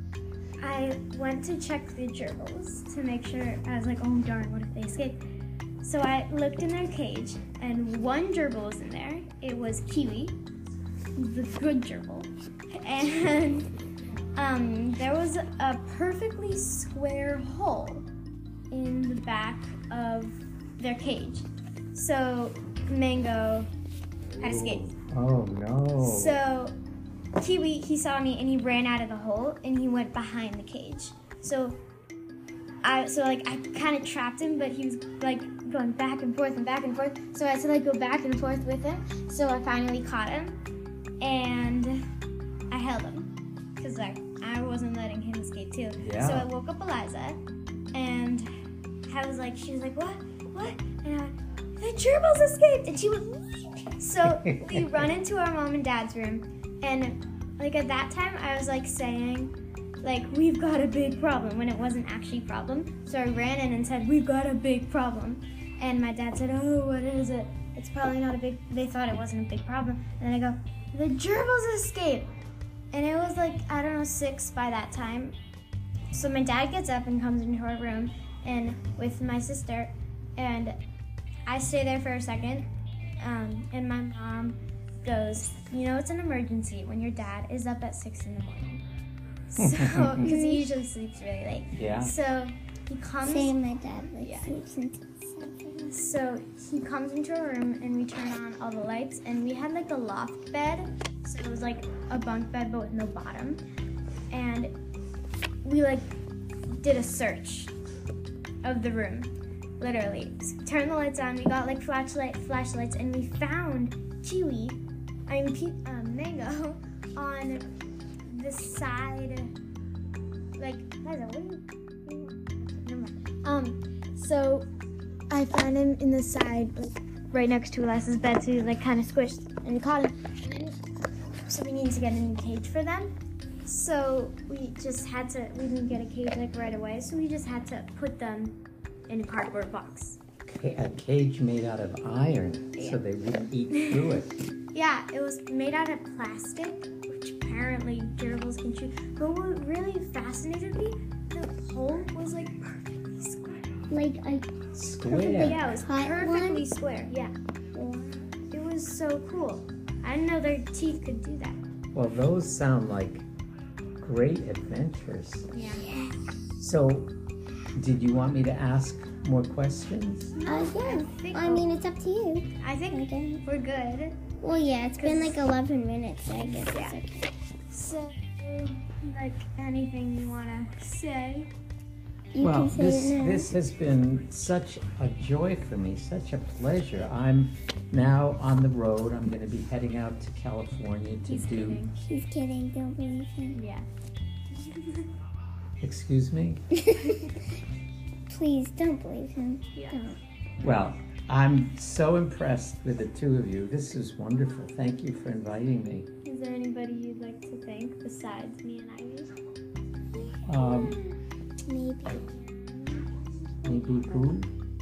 I went to check the gerbils to make sure. I was like, oh darn, what if they escape? So I looked in their cage, and one gerbil was in there. It was Kiwi, the good gerbil, and there was a perfectly square hole in the back of their cage. So Mango had escaped. Oh no. So Kiwi, he saw me and he ran out of the hole and he went behind the cage. So I kind of trapped him, but he was like going back and forth and back and forth. So I had to like go back and forth with him. So I finally caught him and I held him because I wasn't letting him escape too. Yeah. So I woke up Eliza and she was like, what? And I went, the gerbils escaped, and she went, what? So we run into our mom and dad's room. And like at that time, I was like saying, like, we've got a big problem when it wasn't actually a problem. So I ran in and said, we've got a big problem. And my dad said, oh, what is it? It's probably not they thought it wasn't a big problem. And then I go, the gerbils escaped. And it was like, I don't know, 6 by that time. So my dad gets up and comes into our room and with my sister. And I stay there for a second. And my mom goes, it's an emergency when your dad is up at 6 in the morning. So, because he usually sleeps really late. Yeah. So he comes. Same, my dad sleeps until 7. So he comes into our room and we turn on all the lights, and we had like a loft bed, so it was like a bunk bed but with no bottom, and we like did a search of the room, literally. So turned the lights on. We got like flashlights, and we found Mango on the side, like, Liza, what are you? Never mind. So I found him in the side, like, right next to Eliza's bed, so he was like kind of squished, and we caught him. So we needed to get a new cage for them. So we didn't get a cage like right away, so we just had to put them in a cardboard box. a cage made out of iron so they wouldn't eat through it. Yeah, it was made out of plastic, which apparently gerbils can chew. But what really fascinated me, the hole was like perfectly square. Like a Square. Yeah, it was Cut perfectly one? square. Yeah. It was so cool. I didn't know their teeth could do that. Well, those sound like great adventures. Yeah. So, did you want me to ask more questions? yeah. I mean, it's up to you. I think Okay. we're good. Well, yeah, it's been like 11 minutes, so I guess it's okay. So, like anything you want to say? You Well, can say it now. this has been such a joy for me, such a pleasure. I'm now on the road. I'm going to be heading out to California to He's do. kidding. He's kidding, don't believe him. Yeah. Excuse me? Please, don't believe him. Yeah. Don't. Well, I'm so impressed with the two of you. This is wonderful. Thank you for inviting me. Is there anybody you'd like to thank besides me and Ivy? Maybe. Maybe who?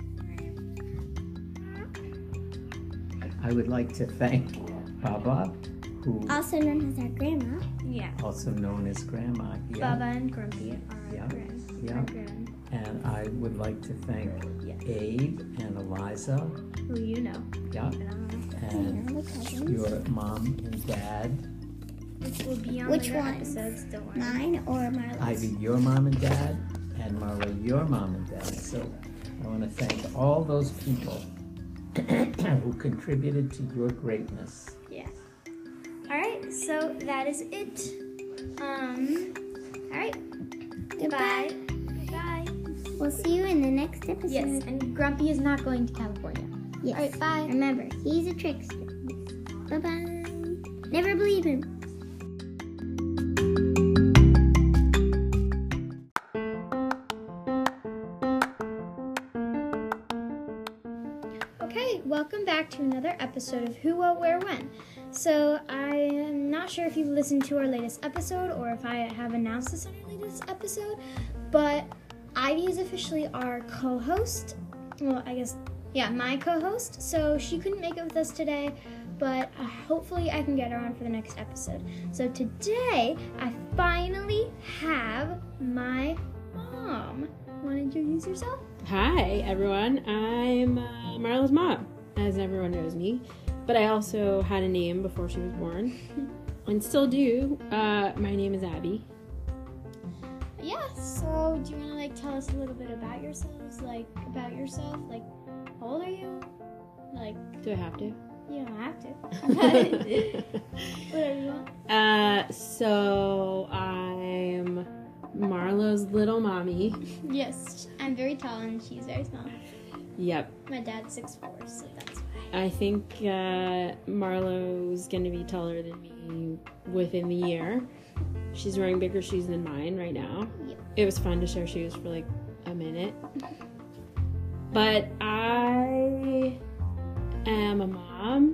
I would like to thank Baba, who Also known as our grandma. Yeah. also known as Grandma. Yeah. Baba and Grumpy are Yeah. our grand. Yeah. Our grand. And I would like to thank Yeah. Abe and Eliza. Who you know. Yeah. And We're cousins. your mom and dad. Which will be on Which later one? episodes, don't worry. Mine or Marla's? Ivy, your mom and dad. And Marla, your mom and dad. So I want to thank all those people who contributed to your greatness. Yeah. Alright, so that is it. Alright. Goodbye. Bye. We'll see you in the next episode. Yes, and Grumpy is not going to California. Yes. Alright, bye. Remember, he's a trickster. Bye-bye. Never believe him. Okay, welcome back to another episode of Who, What, Where, When. So, I am not sure if you've listened to our latest episode or if I have announced this on our latest episode, but Ivy is officially our co-host. Well, I guess, yeah, my co-host. So, she couldn't make it with us today, but hopefully I can get her on for the next episode. So, today, I finally have my mom. Want to introduce yourself? Hi, everyone. I'm Marla's mom, as everyone knows me. But I also had a name before she was born, and still do. My name is Abby. Yeah, so do you want to tell us a little bit about yourselves? About yourself? How old are you? Do I have to? You don't have to. Whatever you want. So I'm Marlo's little mommy. Yes, I'm very tall and she's very small. Yep. My dad's 6'4", so that's why. I think Marlo's gonna be taller than me within the year. She's wearing bigger shoes than mine right now. Yep. It was fun to share shoes for a minute. But I am a mom,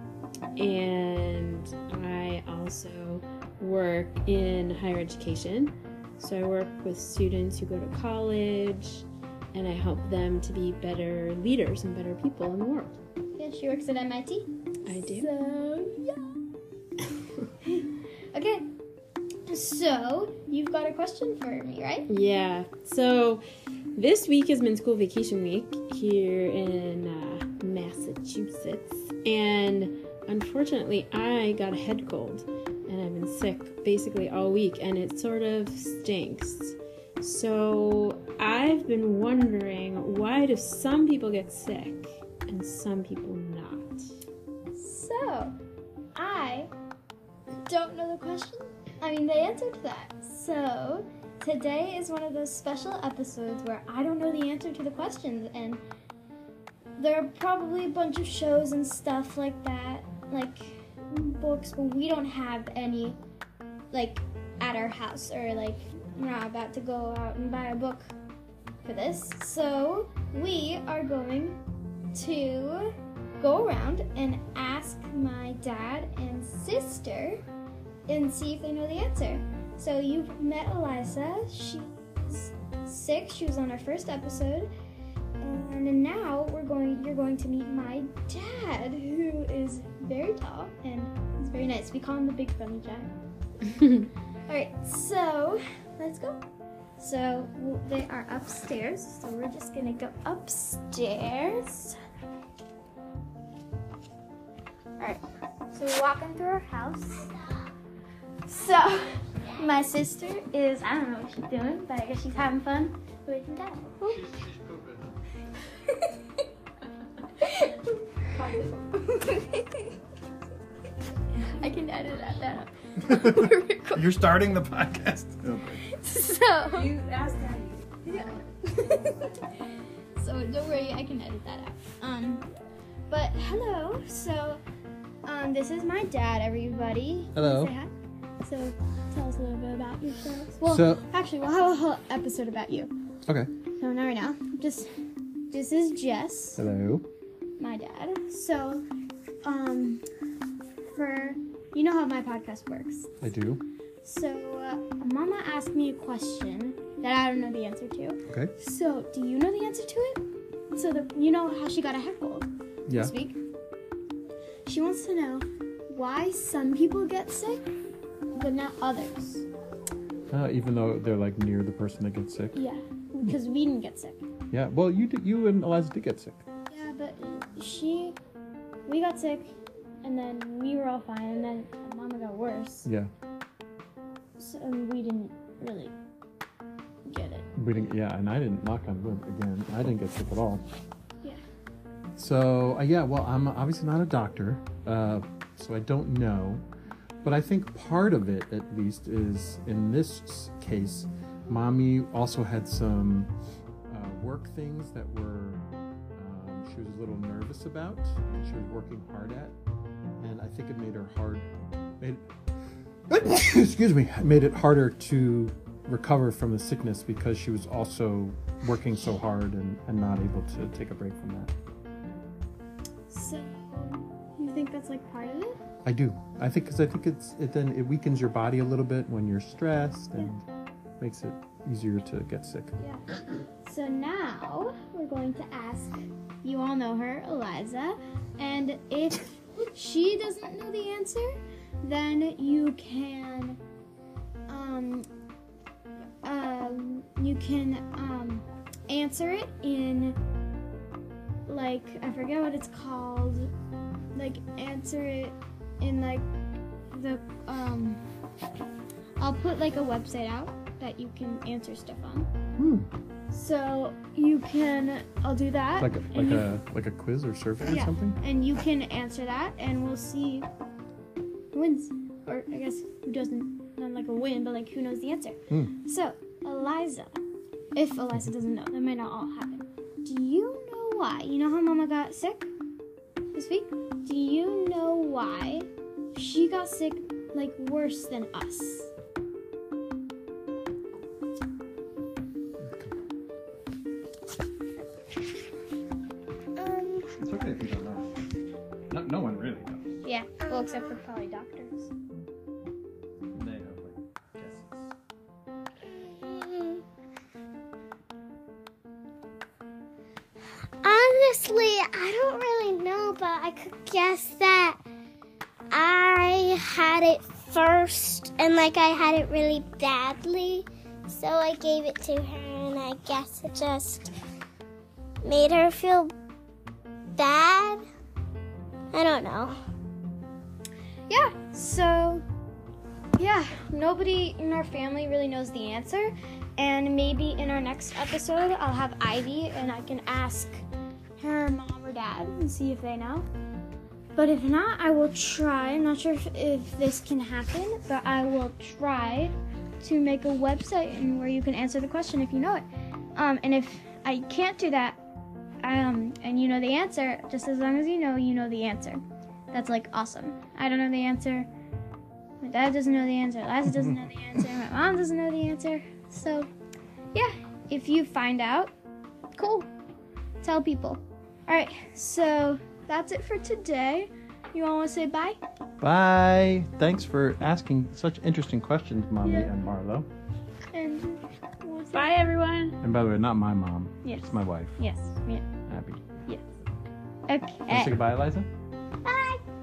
and I also work in higher education. So I work with students who go to college, and I help them to be better leaders and better people in the world. Yeah, she works at MIT. I do. So, yeah. Okay. So, you've got a question for me, right? Yeah. So this week has been school vacation week here in Massachusetts. And unfortunately, I got a head cold. And I've been sick basically all week. And it sort of stinks. So I've been wondering, why do some people get sick and some people not? So, I don't know the question. The answer to that. So, today is one of those special episodes where I don't know the answer to the questions, and there are probably a bunch of shows and stuff like that, like books, but we don't have any, at our house, or we're not about to go out and buy a book for this. So, we are going to go around and ask my dad and sister and see if they know the answer. So you've met Eliza. She's 6. She was on our first episode. And And now you're going to meet my dad, who is very tall and he's very nice. We call him the big friendly giant. All right, so let's go. So they are upstairs, so we're just gonna go upstairs. All right, so we're walking through our house. So my sister is, I don't know what she's doing, but I guess she's having fun with Dad. She's pooping. I can edit that out. You're starting the podcast? Okay. So, You asked that. yeah. So don't worry, I can edit that out. But hello. So, this is my dad, everybody. Hello. Say hi. So, tell us a little bit about yourselves. Well, So- actually, we'll have a whole episode about you. Okay. So not right now. Just this is Jess, Hello. my dad. So, for you know how my podcast works. I do. So, Mama asked me a question that I don't know the answer to. Okay. So, do you know the answer to it? So, you know how she got a head cold Yeah. this week? She wants to know why some people get sick, but not others. Even though they're like near the person that gets sick. Yeah, because we didn't get sick. Yeah. Well, you and Eliza did get sick. Yeah, but we got sick, and then we were all fine, and then Mama got worse. Yeah. So we didn't really get it. We didn't. Yeah, and I didn't. Knock on wood again. I didn't get sick at all. Yeah. So yeah. Well, I'm obviously not a doctor, so I don't know. But I think part of it, at least, is in this case, Mommy also had some work things that were she was a little nervous about, and she was working hard at, and I think it made her excuse me, made it harder to recover from the sickness because she was also working so hard and not able to take a break from that. So you think that's like part of it? I do. I think it weakens your body a little bit when you're stressed and makes it easier to get sick. Yeah. So now we're going to ask, you all know her, Eliza, and if she doesn't know the answer, then you can answer it in, like, I forget what it's called, like answer it in like the I'll put like a website out that you can answer stuff on. So you can, I'll do that. Like a quiz or survey or Yeah. something? And you can answer that, and we'll see who wins, or I guess who doesn't. Not like a win, but like who knows the answer. So Eliza, if Eliza doesn't know, that might not all happen. Do you know why? You know how Mama got sick this week? Do you know why she got sick like worse than us? It's okay if you don't know. No one really knows. Yeah, well, except for probably doctors. They have like guesses. Honestly, I don't really know, but I could guess that I had it first and like I had it really badly. So I gave it to her and I guess it just made her feel bad. I don't know. Yeah, so, yeah, nobody in our family really knows the answer. And maybe in our next episode, I'll have Ivy and I can ask her mom or dad and see if they know. But if not, I will try. I'm not sure if this can happen, but I will try to make a website where you can answer the question if you know it. And if I can't do that, and you know the answer, just as long as you know the answer. That's like awesome. I don't know the answer. My dad doesn't know the answer. Eliza doesn't know the answer. My mom doesn't know the answer. So, yeah, if you find out, cool. Tell people. All right, so that's it for today. You all want to say bye? Bye. Thanks for asking such interesting questions, Mommy and Marlo. And we'll see. Bye, everyone. And by the way, not my mom. Yes. It's my wife, Yes. Yeah. Abby. Okay. Say goodbye, Eliza. Bye.